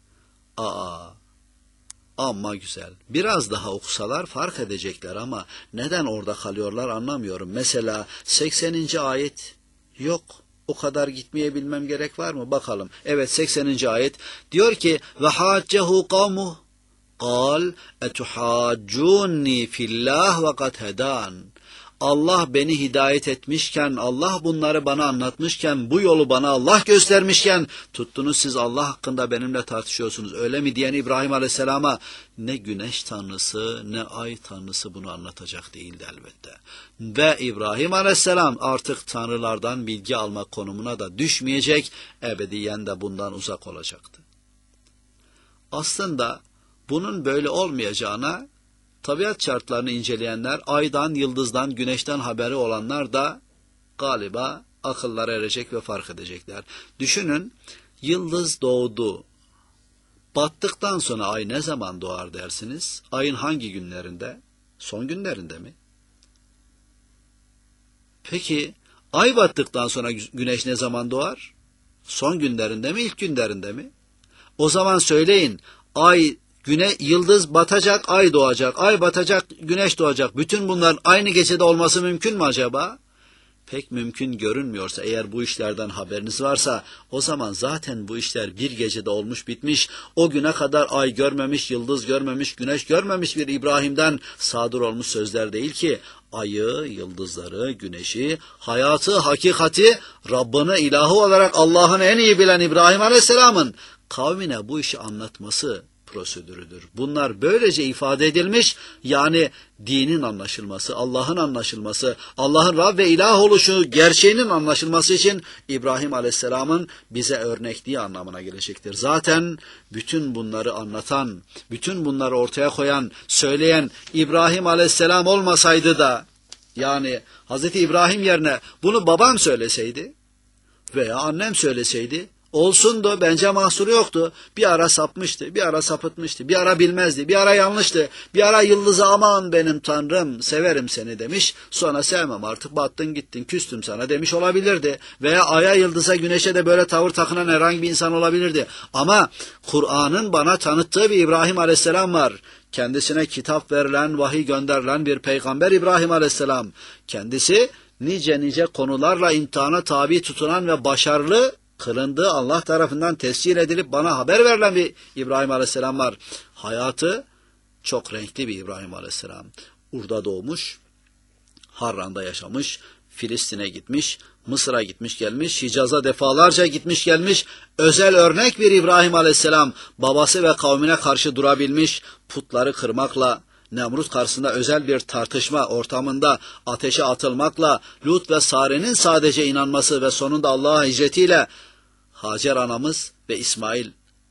Amma güzel. Biraz daha okusalar fark edecekler ama neden orada kalıyorlar anlamıyorum. Mesela 80. ayet yok. O kadar gitmeye bilmem gerek var mı? Bakalım. Evet, 80. ayet diyor ki ve haccehu kavmuh kal etuhaccunni fillah ve kad hedan. Allah beni hidayet etmişken, Allah bunları bana anlatmışken, bu yolu bana Allah göstermişken tuttunuz siz Allah hakkında benimle tartışıyorsunuz. Öyle mi diyen İbrahim Aleyhisselam'a ne güneş tanrısı ne ay tanrısı bunu anlatacak değildi elbette. Ve İbrahim Aleyhisselam artık tanrılardan bilgi almak konumuna da düşmeyecek, ebediyen de bundan uzak olacaktı. Aslında bunun böyle olmayacağına tabiat şartlarını inceleyenler, aydan, yıldızdan, güneşten haberi olanlar da galiba akıllara erecek ve fark edecekler. Düşünün, yıldız doğdu. Battıktan sonra ay ne zaman doğar dersiniz? Ayın hangi günlerinde? Son günlerinde mi? Peki, ay battıktan sonra güneş ne zaman doğar? Son günlerinde mi, ilk günlerinde mi? O zaman söyleyin, yıldız batacak, ay doğacak, ay batacak, güneş doğacak. Bütün bunların aynı gecede olması mümkün mü acaba? Pek mümkün görünmüyorsa, eğer bu işlerden haberiniz varsa, o zaman zaten bu işler bir gecede olmuş bitmiş, o güne kadar ay görmemiş, yıldız görmemiş, güneş görmemiş bir İbrahim'den sadır olmuş sözler değil ki, ayı, yıldızları, güneşi, hayatı, hakikati, Rabbini, ilahı olarak Allah'ın en iyi bilen İbrahim Aleyhisselam'ın kavmine bu işi anlatması prosedürüdür. Bunlar böylece ifade edilmiş, yani dinin anlaşılması, Allah'ın anlaşılması, Allah'ın Rab ve ilah oluşu gerçeğinin anlaşılması için İbrahim Aleyhisselam'ın bize örnekliği anlamına gelecektir. Zaten bütün bunları anlatan, bütün bunları ortaya koyan, söyleyen İbrahim Aleyhisselam olmasaydı da, yani Hz. İbrahim yerine bunu babam söyleseydi veya annem söyleseydi, olsun da bence mahsuru yoktu. Bir ara sapmıştı, bir ara sapıtmıştı, bir ara bilmezdi, bir ara yanlıştı, bir ara yıldıza aman benim tanrım severim seni demiş, sonra sevmem artık battın gittin küstüm sana demiş olabilirdi. Veya aya, yıldıza, güneşe de böyle tavır takınan herhangi bir insan olabilirdi. Ama Kur'an'ın bana tanıttığı bir İbrahim Aleyhisselam var. Kendisine kitap verilen, vahiy gönderilen bir peygamber İbrahim Aleyhisselam. Kendisi nice konularla imtihana tabi tutulan ve başarılı kılındığı, Allah tarafından tescil edilip bana haber verilen bir İbrahim Aleyhisselam var. Hayatı çok renkli bir İbrahim Aleyhisselam. Ur'da doğmuş, Harran'da yaşamış, Filistin'e gitmiş, Mısır'a gitmiş gelmiş, Hicaz'a defalarca gitmiş gelmiş, özel örnek bir İbrahim Aleyhisselam, babası ve kavmine karşı durabilmiş, putları kırmakla, Nemrut karşısında özel bir tartışma ortamında ateşe atılmakla, Lut ve Sare'nin sadece inanması ve sonunda Allah'a hicretiyle, Hacer anamız ve İsmail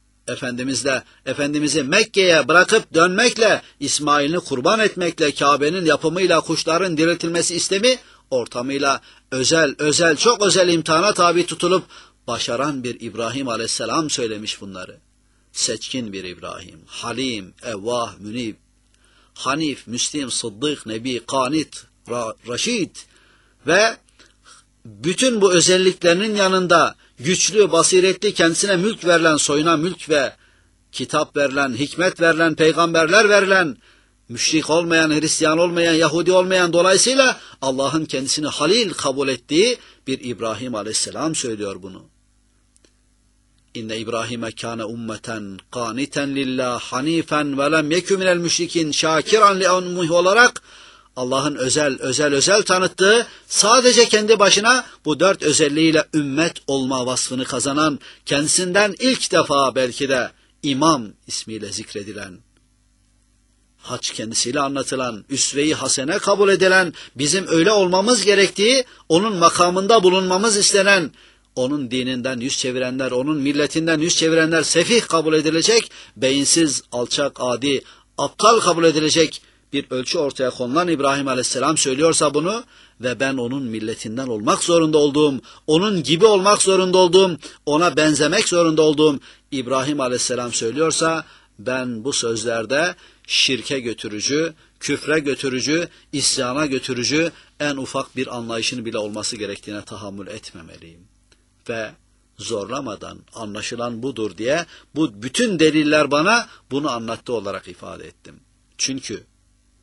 Efendimiz'i Mekke'ye bırakıp dönmekle, İsmail'ini kurban etmekle, Kabe'nin yapımıyla, kuşların diriltilmesi istemi ortamıyla özel, çok özel imtihana tabi tutulup başaran bir İbrahim Aleyhisselam söylemiş bunları. Seçkin bir İbrahim, halim, evvah, münib, Hanif, Müslim, Sıddık, Nebi, Kanit, Raşid ve bütün bu özelliklerinin yanında güçlü, basiretli, kendisine mülk verilen, soyuna mülk ve kitap verilen, hikmet verilen, peygamberler verilen, müşrik olmayan, Hristiyan olmayan, Yahudi olmayan, dolayısıyla Allah'ın kendisini halil kabul ettiği bir İbrahim Aleyhisselam söylüyor bunu. İnne İbrahim'e kâne ummeten qâniten lillah hanifen ve lem yekû minel müşrikin şâkiran li olarak Allah'ın özel tanıttığı, sadece kendi başına bu 4 özelliğiyle ümmet olma vasfını kazanan, kendisinden ilk defa belki de imam ismiyle zikredilen, hac kendisiyle anlatılan, üsve-i hasene kabul edilen, bizim öyle olmamız gerektiği, onun makamında bulunmamız istenen, onun dininden yüz çevirenler, onun milletinden yüz çevirenler sefih kabul edilecek, beyinsiz, alçak, adi, aptal kabul edilecek bir ölçü ortaya konulan İbrahim Aleyhisselam söylüyorsa bunu ve ben onun milletinden olmak zorunda olduğum, onun gibi olmak zorunda olduğum, ona benzemek zorunda olduğum İbrahim Aleyhisselam söylüyorsa, ben bu sözlerde şirke götürücü, küfre götürücü, isyana götürücü en ufak bir anlayışın bile olması gerektiğine tahammül etmemeliyim. Ve zorlamadan anlaşılan budur diye bu bütün deliller bana bunu anlattı olarak ifade ettim. Çünkü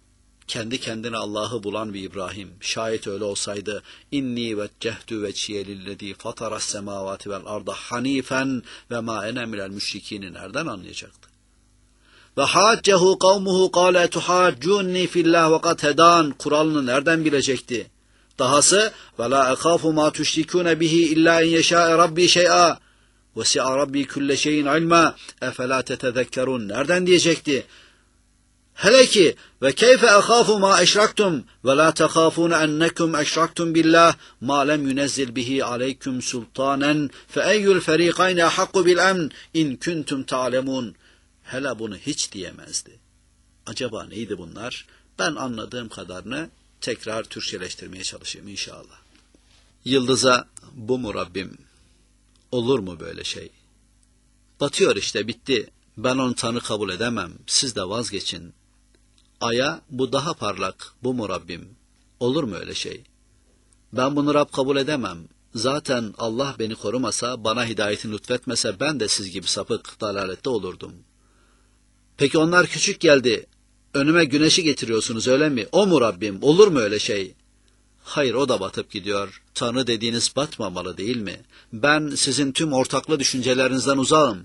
kendi kendine Allah'ı bulan bir İbrahim, şayet öyle olsaydı, inni veccehtu veciye lillezî fataras semâvâti vel arda hanifen ve mâ ene minel müşrikîni nereden anlayacaktı? Ve haccehu kavmuhu kâle tuhaccûnni fillâh ve kad hedân kuralını nereden bilecekti? Dahası ve la ekhafu ma tuşrikûne bihi illa in yeşâe rabbi şey'a vesi'a rabbi külle şeyin ilma efelâ tetezekkerûn nereden diyecekti? Hele ki ve keyfe ekhafu ma eşraktum ve la tehafûne ennekum eşraktum billah ma lem yunezzil bihi aleyküm sultanen fe eyyül ferîkayne hakku bil emn in kuntum ta'lemûn. Hele bunu hiç diyemezdi. Acaba neydi bunlar? Ben anladığım kadarını tekrar Türkçeleştirmeye çalışayım inşallah. Yıldıza bu mu Rabbim? Olur mu böyle şey? Batıyor işte bitti. Ben onu Tanrı kabul edemem. Siz de vazgeçin. Aya bu daha parlak. Bu mu Rabbim? Olur mu öyle şey? Ben bunu Rab kabul edemem. Zaten Allah beni korumasa, bana hidayetini lütfetmese ben de siz gibi sapık, dalalette olurdum. Peki onlar küçük geldi. Önüme güneşi getiriyorsunuz öyle mi? O mu Rabbim? Olur mu öyle şey? Hayır o da batıp gidiyor. Tanrı dediğiniz batmamalı değil mi? Ben sizin tüm ortaklı düşüncelerinizden uzağım.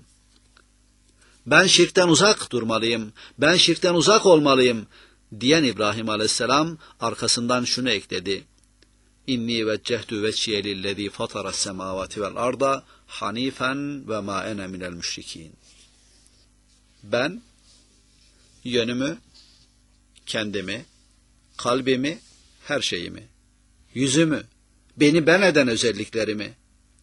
Ben şirkten uzak durmalıyım. Ben şirkten uzak olmalıyım. Diyen İbrahim aleyhisselam arkasından şunu ekledi. İnni veccehtu veciye lillezî fataras semâvâti vel arda hanifen ve mâ ene minel müşrikîn. Ben yönümü, kendimi, kalbimi, her şeyimi, yüzümü, beni ben eden özelliklerimi,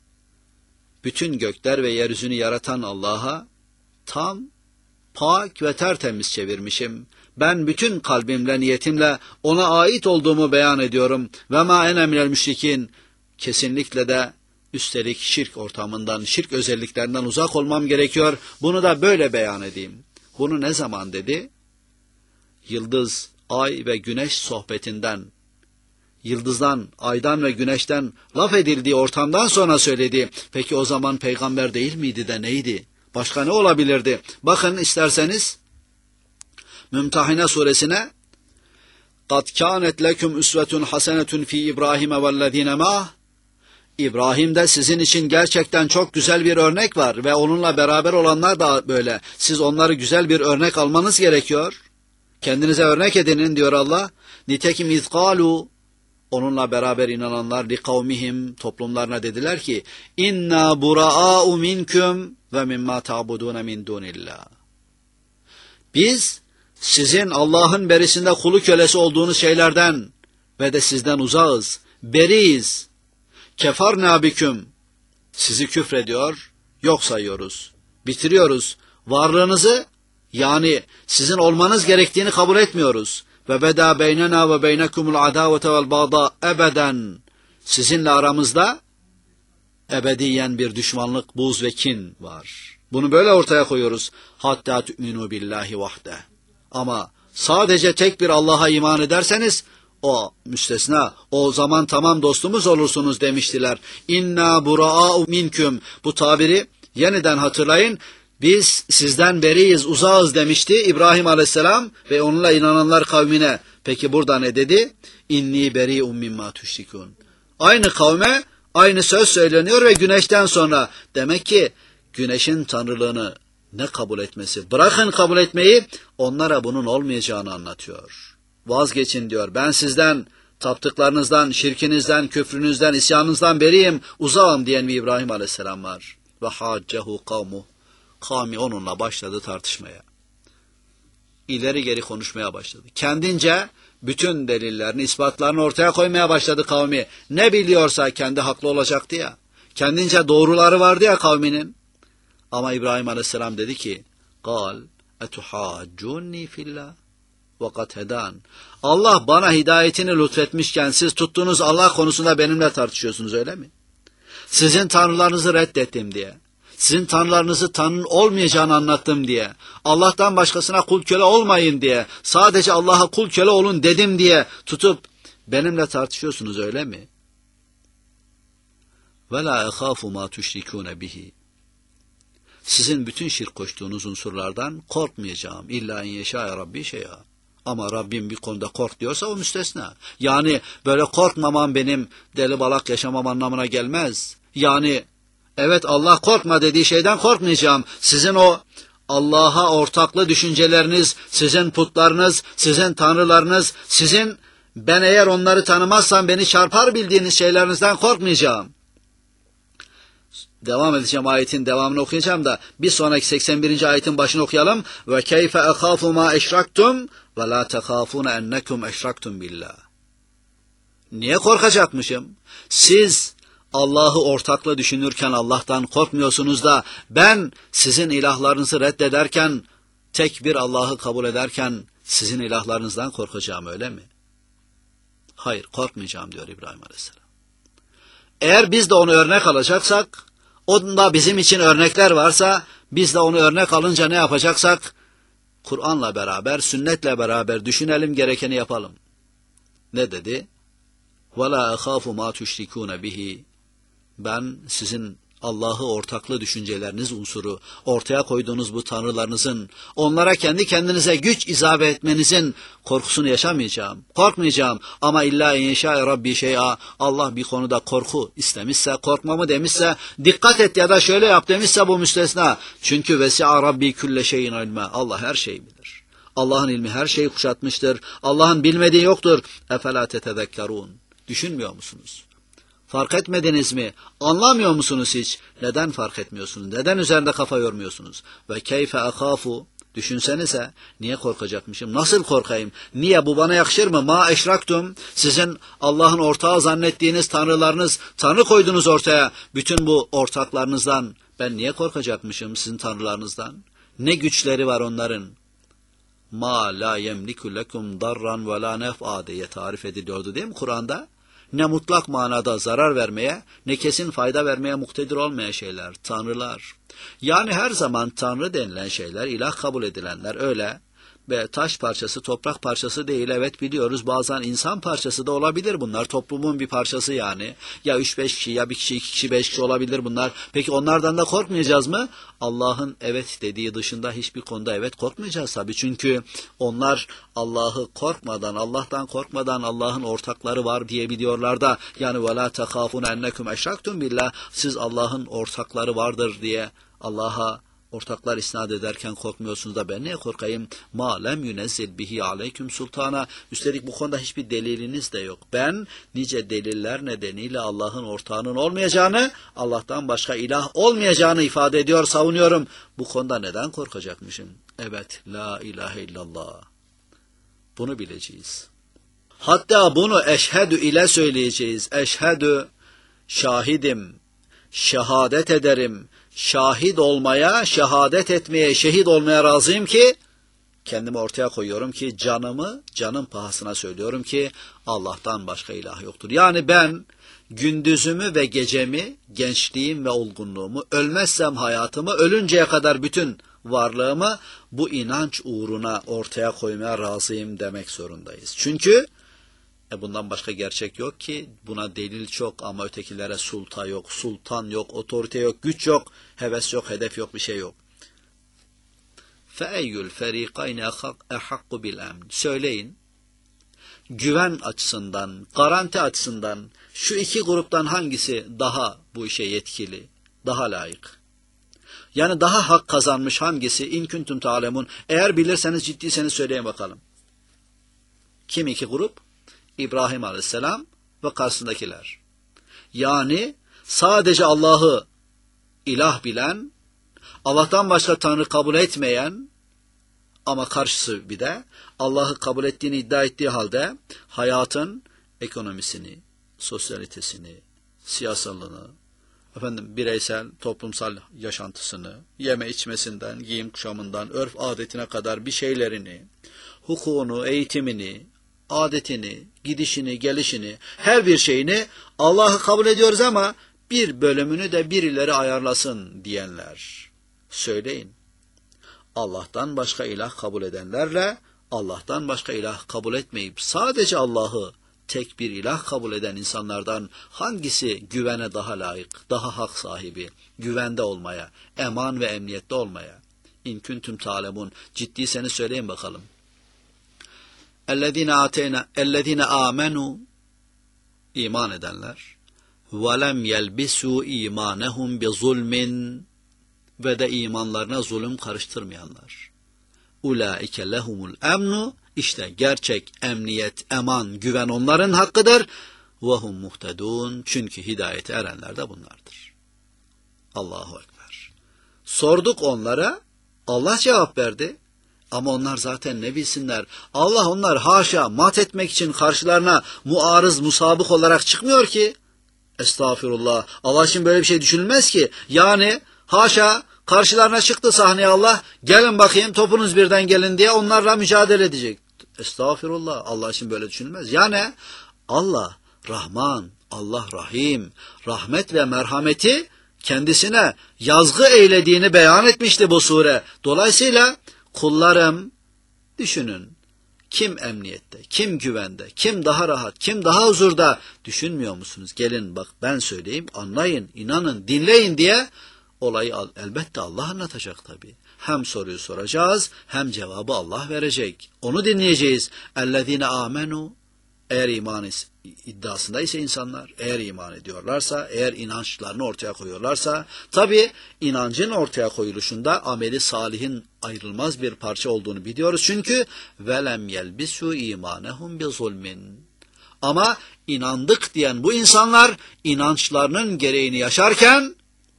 bütün gökler ve yeryüzünü yaratan Allah'a tam, pak ve tertemiz çevirmişim. Ben bütün kalbimle, niyetimle ona ait olduğumu beyan ediyorum. Ve ma ene minel müşrikin. Kesinlikle de üstelik şirk ortamından, şirk özelliklerinden uzak olmam gerekiyor. Bunu da böyle beyan edeyim. Bunu ne zaman dedi? Yıldız, ay ve güneş sohbetinden, yıldızdan, aydan ve güneşten laf edildiği ortamdan sonra söyledi. Peki o zaman peygamber değil miydi de neydi? Başka ne olabilirdi? Bakın isterseniz Mümtehine suresine قَدْ كَانَتْ لَكُمْ üsvetun hasenetun fi İbrahim وَالَّذ۪ينَ مَعَهُ İbrahim'de sizin için gerçekten çok güzel bir örnek var ve onunla beraber olanlar da böyle. Siz onları güzel bir örnek almanız gerekiyor. Kendinize örnek edinin diyor Allah. Nitekim izkalu onunla beraber inananlar li kavmihim toplumlarına dediler ki inna buraa'u minkum ve mimma ta'budun min dunillah. Biz sizin Allah'ın berisinde kulu kölesi olduğunuz şeylerden ve de sizden uzağız, beriyiz. Kefarna biküm. Sizi küfrediyor, yok sayıyoruz, bitiriyoruz. Varlığınızı yani sizin olmanız gerektiğini kabul etmiyoruz. Ve beda beynena ve beynekumul adavete vel bağda ebeden. Sizinle aramızda ebediyen bir düşmanlık, buz ve kin var. Bunu böyle ortaya koyuyoruz. Hatta tu'minu billahi vahde. Ama sadece tek bir Allah'a iman ederseniz o müstesna, o zaman tamam dostumuz olursunuz demiştiler. İnna buraa'u minküm. Bu tabiri yeniden hatırlayın. Biz sizden beriyiz, uzağız demişti İbrahim aleyhisselam ve onunla inananlar kavmine. Peki burada ne dedi? İnni beri'un mimma tüşrikûn. Aynı kavme aynı söz söyleniyor ve güneşten sonra. Demek ki güneşin tanrılığını ne kabul etmesi, bırakın kabul etmeyi, onlara bunun olmayacağını anlatıyor. Vazgeçin diyor. Ben sizden, taptıklarınızdan, şirkinizden, küfrünüzden, isyanınızdan beriyim, uzağım diyen bir İbrahim aleyhisselam var. Ve haccehu kavmuh. Kavmi onunla başladı tartışmaya. İleri geri konuşmaya başladı. Kendince bütün delillerini, ispatlarını ortaya koymaya başladı kavmi. Ne biliyorsa kendi haklı olacaktı ya. Kendince doğruları vardı ya kavminin. Ama İbrahim aleyhisselam dedi ki, قَالْ اَتُحَاجُّنِّي فِي اللّٰهِ وَقَدْ هَدَانِ Allah bana hidayetini lütfetmişken siz tuttuğunuz Allah konusunda benimle tartışıyorsunuz öyle mi? Sizin tanrılarınızı reddettim diye. Sizin tanrılarınızı Tanrı'nın olmayacağını anlattım diye. Allah'tan başkasına kul köle olmayın diye. Sadece Allah'a kul köle olun dedim diye tutup benimle tartışıyorsunuz öyle mi? وَلَا اَخَافُ مَا تُشْرِكُونَ بِهِ Sizin bütün şirk koştuğunuz unsurlardan korkmayacağım. İlla in yeşâe Rabbi şey'a. Ama Rabbim bir konuda kork diyorsa o müstesna. Yani böyle korkmamam benim deli balak yaşamam anlamına gelmez. Yani evet, Allah korkma dediği şeyden korkmayacağım. Sizin o Allah'a ortaklı düşünceleriniz, sizin putlarınız, sizin tanrılarınız, sizin ben eğer onları tanımazsam beni çarpar bildiğiniz şeylerinizden korkmayacağım. Devam edeceğim, ayetin devamını okuyacağım da bir sonraki 81. ayetin başını okuyalım. Ve keyfe ekhafu ma eşraktum ve la tehafune ennekum eşraktum billah. Niye korkacakmışım? Siz Allah'ı ortakla düşünürken Allah'tan korkmuyorsunuz da ben sizin ilahlarınızı reddederken, tek bir Allah'ı kabul ederken sizin ilahlarınızdan korkacağım, öyle mi? Hayır, korkmayacağım diyor İbrahim Aleyhisselam. Eğer biz de onu örnek alacaksak, onda bizim için örnekler varsa, biz de onu örnek alınca ne yapacaksak, Kur'an'la beraber, sünnetle beraber düşünelim, gerekeni yapalım. Ne dedi? وَلَا أَخَافُ مَا تُشْرِكُونَ بِهِ. Ben sizin Allah'ı ortaklı düşünceleriniz unsuru, ortaya koyduğunuz bu tanrılarınızın, onlara kendi kendinize güç izabe etmenizin korkusunu yaşamayacağım, korkmayacağım. Ama illa inşa Rabbi şey'a, Allah bir konuda korku istemişse, korkmamı demişse, dikkat et ya da şöyle yap demişse bu müstesna. Çünkü vesi'a Rabbi külle şeyin ilme. Allah her şeyi bilir. Allah'ın ilmi her şeyi kuşatmıştır. Allah'ın bilmediği yoktur. Efela tetezekkerun. Düşünmüyor musunuz? Fark etmediniz mi? Anlamıyor musunuz hiç? Neden fark etmiyorsunuz? Neden üzerinde kafa yormuyorsunuz? Ve keyfe akhafu. Düşünsenize, niye korkacakmışım? Nasıl korkayım? Niye? Bu bana yakışır mı? Ma eşraktum. Sizin Allah'ın ortağı zannettiğiniz tanrılarınız, tanrı koydunuz ortaya. Bütün bu ortaklarınızdan ben niye korkacakmışım, sizin tanrılarınızdan? Ne güçleri var onların? Ma la yemliku lekum darran ve la nef'a diye tarif ediliyordu değil mi Kur'an'da? Ne mutlak manada zarar vermeye, ne kesin fayda vermeye muktedir olmayan şeyler, tanrılar. Yani her zaman tanrı denilen şeyler, ilah kabul edilenler öyle ve taş parçası, toprak parçası değil. Evet biliyoruz, bazen insan parçası da olabilir bunlar. Toplumun bir parçası yani. Ya 3-5 kişi, ya bir kişi, 2 kişi, 5 kişi olabilir bunlar. Peki onlardan da korkmayacağız mı? Allah'ın evet dediği dışında hiçbir konuda evet korkmayacağız tabii. Çünkü onlar Allah'ı korkmadan, Allah'tan korkmadan Allah'ın ortakları var diyebiliyorlar da. Yani وَلَا تَخَافُونَ اَنَّكُمْ اَشْرَكْتُمْ billah. Siz Allah'ın ortakları vardır diye Allah'a ortaklar isnat ederken korkmuyorsunuz da ben niye korkayım? Ma lem yunezzil bihi aleyküm sultana. Üstelik bu konuda hiçbir deliliniz de yok. Ben nice deliller nedeniyle Allah'ın ortağının olmayacağını, Allah'tan başka ilah olmayacağını ifade ediyor, savunuyorum. Bu konuda neden korkacakmışım? Evet, la ilahe illallah. Bunu bileceğiz. Hatta bunu eşhedü ile söyleyeceğiz. Eşhedü, şahidim, şehadet ederim, şahit olmaya, şehadet etmeye, şehit olmaya razıyım ki, kendimi ortaya koyuyorum ki, canımı canım pahasına söylüyorum ki, Allah'tan başka ilah yoktur. Yani ben gündüzümü ve gecemi, gençliğim ve olgunluğumu, ölmezsem hayatımı, ölünceye kadar bütün varlığımı bu inanç uğruna ortaya koymaya razıyım demek zorundayız. Çünkü bundan başka gerçek yok ki, buna delil çok ama ötekilere sultan yok, otorite yok, güç yok, heves yok, hedef yok, bir şey yok. فَاَيُّ الْفَر۪يقَيْنِ اَحَقُّ بِالْاَمْنِ. Söyleyin, güven açısından, garanti açısından şu iki gruptan hangisi daha bu işe yetkili, daha layık? Yani daha hak kazanmış hangisi? İn kuntum ta'lemun. Eğer bilirseniz, ciddiyseniz söyleyin bakalım. Kim iki grup? İbrahim Aleyhisselam ve karşısındakiler. Yani sadece Allah'ı ilah bilen, Allah'tan başka Tanrı kabul etmeyen ama karşısı bir de Allah'ı kabul ettiğini iddia ettiği halde hayatın ekonomisini, sosyalitesini, siyasalını, bireysel, toplumsal yaşantısını, yeme içmesinden, giyim kuşamından, örf adetine kadar bir şeylerini, hukukunu, eğitimini, adetini, gidişini, gelişini, her bir şeyini Allah'ı kabul ediyoruz ama bir bölümünü de birileri ayarlasın diyenler. Söyleyin. Allah'tan başka ilah kabul edenlerle Allah'tan başka ilah kabul etmeyip sadece Allah'ı tek bir ilah kabul eden insanlardan hangisi güvene daha layık, daha hak sahibi, güvende olmaya, eman ve emniyette olmaya? İn kuntum ta'lemun. Ciddiyseniz söyleyin bakalım. ellezine amenu, iman edenler, ve lem yelbisu imanehum bi zulmin, ve de imanlarına zulüm karıştırmayanlar. Ulaike lehumul emnu, işte gerçek emniyet, eman, güven onların hakkıdır. Ve hum muhtedun, çünkü hidayete erenler de bunlardır. Allahu Ekber. Sorduk onlara, Allah cevap verdi. Ama onlar zaten ne bilsinler? Allah onlar haşa mat etmek için karşılarına muarız, musabık olarak çıkmıyor ki. Estağfirullah. Allah için böyle bir şey düşünülmez ki. Yani haşa karşılarına çıktı sahneye Allah. Gelin bakayım topunuz birden gelin diye onlarla mücadele edecek. Estağfirullah. Allah için böyle düşünülmez. Yani Allah Rahman, Allah Rahim, rahmet ve merhameti kendisine yazgı eylediğini beyan etmişti bu sure. Dolayısıyla kullarım, düşünün, kim emniyette, kim güvende, kim daha rahat, kim daha huzurda düşünmüyor musunuz? Gelin bak ben söyleyeyim, anlayın, inanın, dinleyin diye olayı elbette Allah anlatacak tabii. Hem soruyu soracağız, hem cevabı Allah verecek. Onu dinleyeceğiz. اَلَّذ۪ينَ آمَنُوا, eğer iman iddiasındaysa insanlar, eğer iman ediyorlarsa, eğer inançlarını ortaya koyuyorlarsa, tabi inancın ortaya koyuluşunda ameli salihin ayrılmaz bir parça olduğunu biliyoruz. Çünkü velem yelbisu imanehum bi zulmin. Ama inandık diyen bu insanlar inançlarının gereğini yaşarken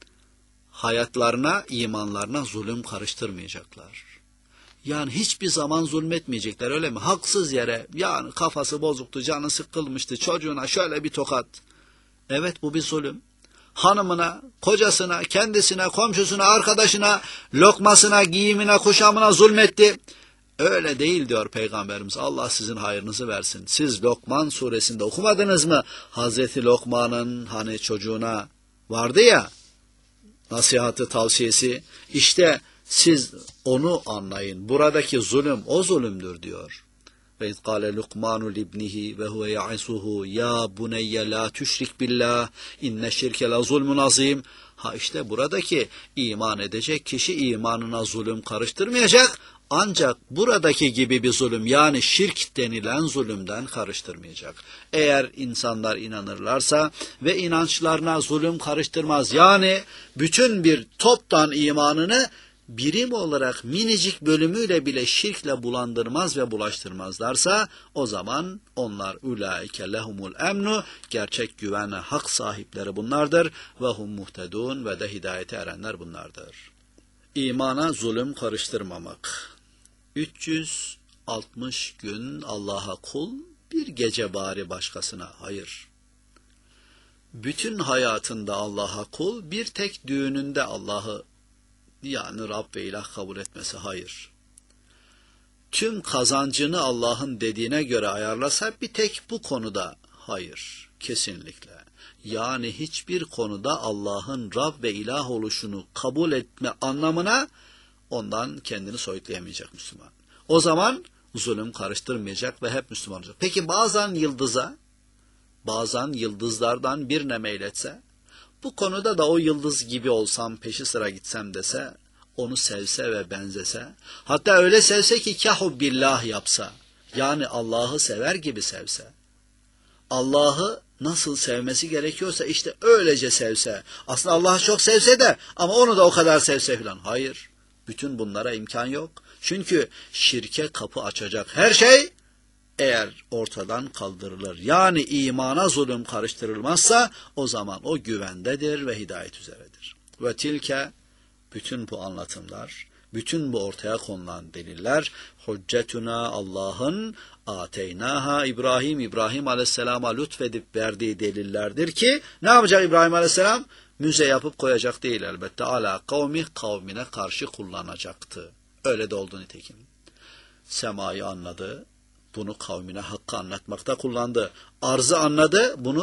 hayatlarına, imanlarına zulüm karıştırmayacaklar. Yani hiçbir zaman zulmetmeyecekler, öyle mi? Haksız yere, yani kafası bozuktu, canı sıkılmıştı, çocuğuna şöyle bir tokat. Evet, bu bir zulüm. Hanımına, kocasına, kendisine, komşusuna, arkadaşına, lokmasına, giyimine, kuşamına zulmetti. Öyle değil diyor Peygamberimiz. Allah sizin hayrınızı versin. Siz Lokman suresinde okumadınız mı? Hazreti Lokman'ın hani çocuğuna vardı ya, nasihatı, tavsiyesi. İşte siz onu anlayın. Buradaki zulüm o zulümdür diyor. Ve izkâle Lukmanu libnihi ve huve ya'isuhu ya buneyye la tüşrik billah inne şirke la zulmun azim. Ha işte buradaki iman edecek kişi imanına zulüm karıştırmayacak. Ancak buradaki gibi bir zulüm, yani şirk denilen zulümden karıştırmayacak. Eğer insanlar inanırlarsa ve inançlarına zulüm karıştırmaz, yani bütün bir toptan imanını birim olarak minicik bölümüyle bile şirkle bulandırmaz ve bulaştırmazlarsa, o zaman onlar ulaike lehumul emnu, gerçek güvene hak sahipleri bunlardır. Ve hum muhtedun, ve de hidayete erenler bunlardır. İmana zulüm karıştırmamak. 360 gün Allah'a kul, bir gece bari başkasına hayır. Bütün hayatında Allah'a kul, bir tek düğününde Allah'ı, yani Rab ve ilah kabul etmesi hayır. Tüm kazancını Allah'ın dediğine göre ayarlasa bir tek bu konuda hayır, kesinlikle. Yani hiçbir konuda Allah'ın Rab ve ilah oluşunu kabul etme anlamına ondan kendini soyutlayamayacak Müslüman. O zaman zulüm karıştırmayacak ve hep Müslüman olacak. Peki bazen yıldızlardan birine meyletse, bu konuda da o yıldız gibi olsam, peşi sıra gitsem dese, onu sevse ve benzese, hatta öyle sevse ki kahu billah yapsa, yani Allah'ı sever gibi sevse, Allah'ı nasıl sevmesi gerekiyorsa işte öylece sevse, aslında Allah'ı çok sevse de ama onu da o kadar sevse filan. Hayır, bütün bunlara imkan yok. Çünkü şirke kapı açacak her şey eğer ortadan kaldırılır, yani imana zulüm karıştırılmazsa, o zaman o güvendedir ve hidayet üzeredir. Ve tilke, bütün bu anlatımlar, bütün bu ortaya konulan deliller, hüccetuna, Allah'ın ateynaha İbrahim aleyhisselama lütfedip verdiği delillerdir ki, ne yapacak İbrahim aleyhisselam? Müze yapıp koyacak değil elbette. Ala kavmine karşı kullanacaktı. Öyle de oldu nitekim. Semayı anladı, bunu kavmine hakkı anlatmakta kullandı. Arzı anladı, bunu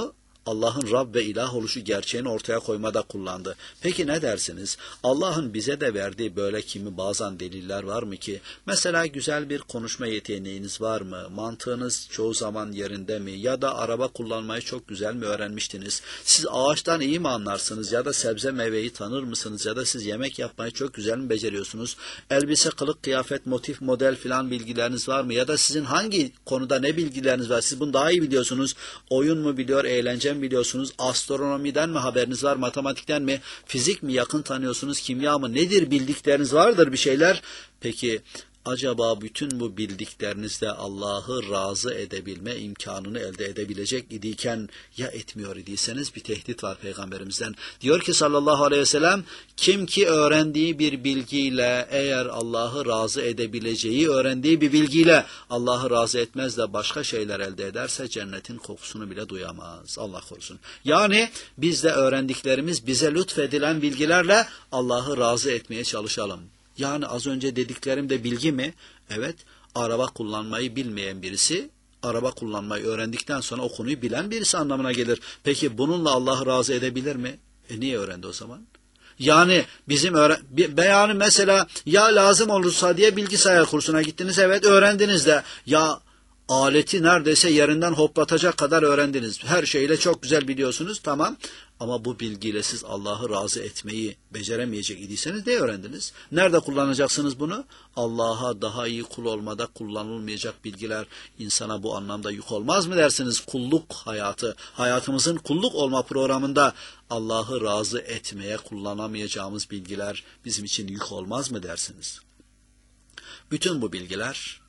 Allah'ın Rab ve ilah oluşu gerçeğini ortaya koymada kullandı. Peki ne dersiniz? Allah'ın bize de verdiği böyle kimi bazen deliller var mı ki? Mesela güzel bir konuşma yeteneğiniz var mı? Mantığınız çoğu zaman yerinde mi? Ya da araba kullanmayı çok güzel mi öğrenmiştiniz? Siz ağaçtan iyi mi anlarsınız? Ya da sebze meyveyi tanır mısınız? Ya da siz yemek yapmayı çok güzel mi beceriyorsunuz? Elbise, kılık, kıyafet, motif, model filan bilgileriniz var mı? Ya da sizin hangi konuda ne bilgileriniz var? Siz bunu daha iyi biliyorsunuz. Oyun mu biliyor, eğlence mi biliyorsunuz? Astronomiden mi haberiniz var? Matematikten mi? Fizik mi yakın tanıyorsunuz? Kimya mı? Nedir bildikleriniz vardır bir şeyler? Peki acaba bütün bu bildiklerinizle Allah'ı razı edebilme imkanını elde edebilecek idiyken ya etmiyor idiyseniz bir tehdit var Peygamberimizden. Diyor ki sallallahu aleyhi ve sellem, kim ki öğrendiği bir bilgiyle eğer Allah'ı razı edebileceği öğrendiği bir bilgiyle Allah'ı razı etmez de başka şeyler elde ederse cennetin kokusunu bile duyamaz. Allah korusun. Yani biz de öğrendiklerimiz bize lütfedilen bilgilerle Allah'ı razı etmeye çalışalım. Yani az önce dediklerim de bilgi mi? Evet, araba kullanmayı bilmeyen birisi, araba kullanmayı öğrendikten sonra o konuyu bilen birisi anlamına gelir. Peki bununla Allah'ı razı edebilir mi? Niye öğrendi o zaman? Yani bizim yani mesela ya lazım olursa diye bilgisayar kursuna gittiniz, evet öğrendiniz de ya aleti neredeyse yerinden hoplatacak kadar öğrendiniz. Her şeyle çok güzel biliyorsunuz, tamam. Ama bu bilgiyle siz Allah'ı razı etmeyi beceremeyecek idiyseniz ne öğrendiniz? Nerede kullanacaksınız bunu? Allah'a daha iyi kul olmada kullanılmayacak bilgiler insana bu anlamda yük olmaz mı dersiniz? Kulluk hayatı, hayatımızın kulluk olma programında Allah'ı razı etmeye kullanamayacağımız bilgiler bizim için yük olmaz mı dersiniz? Bütün bu bilgiler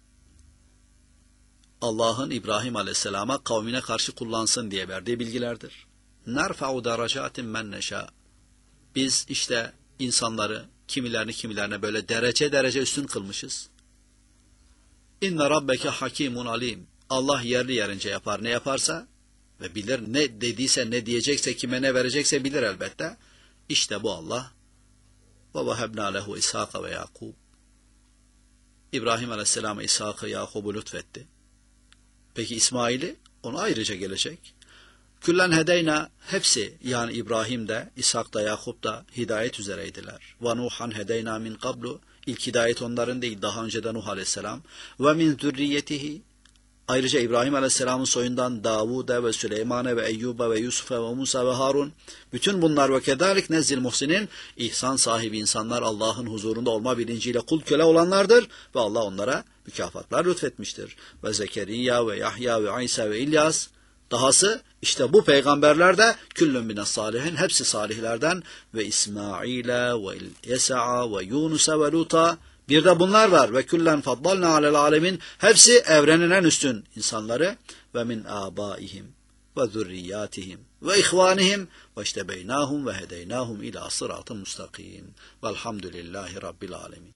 Allah'ın İbrahim Aleyhisselam'a kavmine karşı kullansın diye verdiği bilgilerdir. Nerfa'u deracatin men neşâ. Biz işte insanları kimilerine böyle derece derece üstün kılmışız. İnne rabbeke hakimun alim. Allah yerli yerince yapar ne yaparsa ve bilir, ne dediyse ne diyecekse kime ne verecekse bilir elbette. İşte bu Allah. Ve vehebnâ lehu İshâka ve Yakub. İbrahim Aleyhisselam'a İshâk'ı, Yakub'u lütfetti. Peki İsmail'i? Ona ayrıca gelecek. Küllen hedeyna, hepsi yani İbrahim de, İshak da, Yakup da hidayet üzereydiler. Ve Nuhan hedeyna min qablu, ilk hidayet onların değil, daha önce de Nuh aleyhisselam. Ve min zürriyetihi, ayrıca İbrahim aleyhisselamın soyundan Davud'a ve Süleyman'a ve Eyyub'a ve Yusuf'a ve Musa ve Harun, bütün bunlar ve kedalik nezzil muhsinin, ihsan sahibi insanlar Allah'ın huzurunda olma bilinciyle kul köle olanlardır ve Allah onlara mükafatlar lütfetmiştir. Ve Zekeriya ve Yahya ve İsa ve İlyas, dahası işte bu peygamberler de küllün mine salihin, hepsi salihlerden ve İsmail'e ve Yesa'a ve Yunus'a ve Lut'a, bir de bunlar var ve küllen faddalna alel alemin, hepsi evrenin en üstün insanları ve min abaihim ve zürriyatihim ve ihvanihim ve iştebeynahum ve hedeynahum ila sıratı mustakim velhamdülillahi rabbil alemin.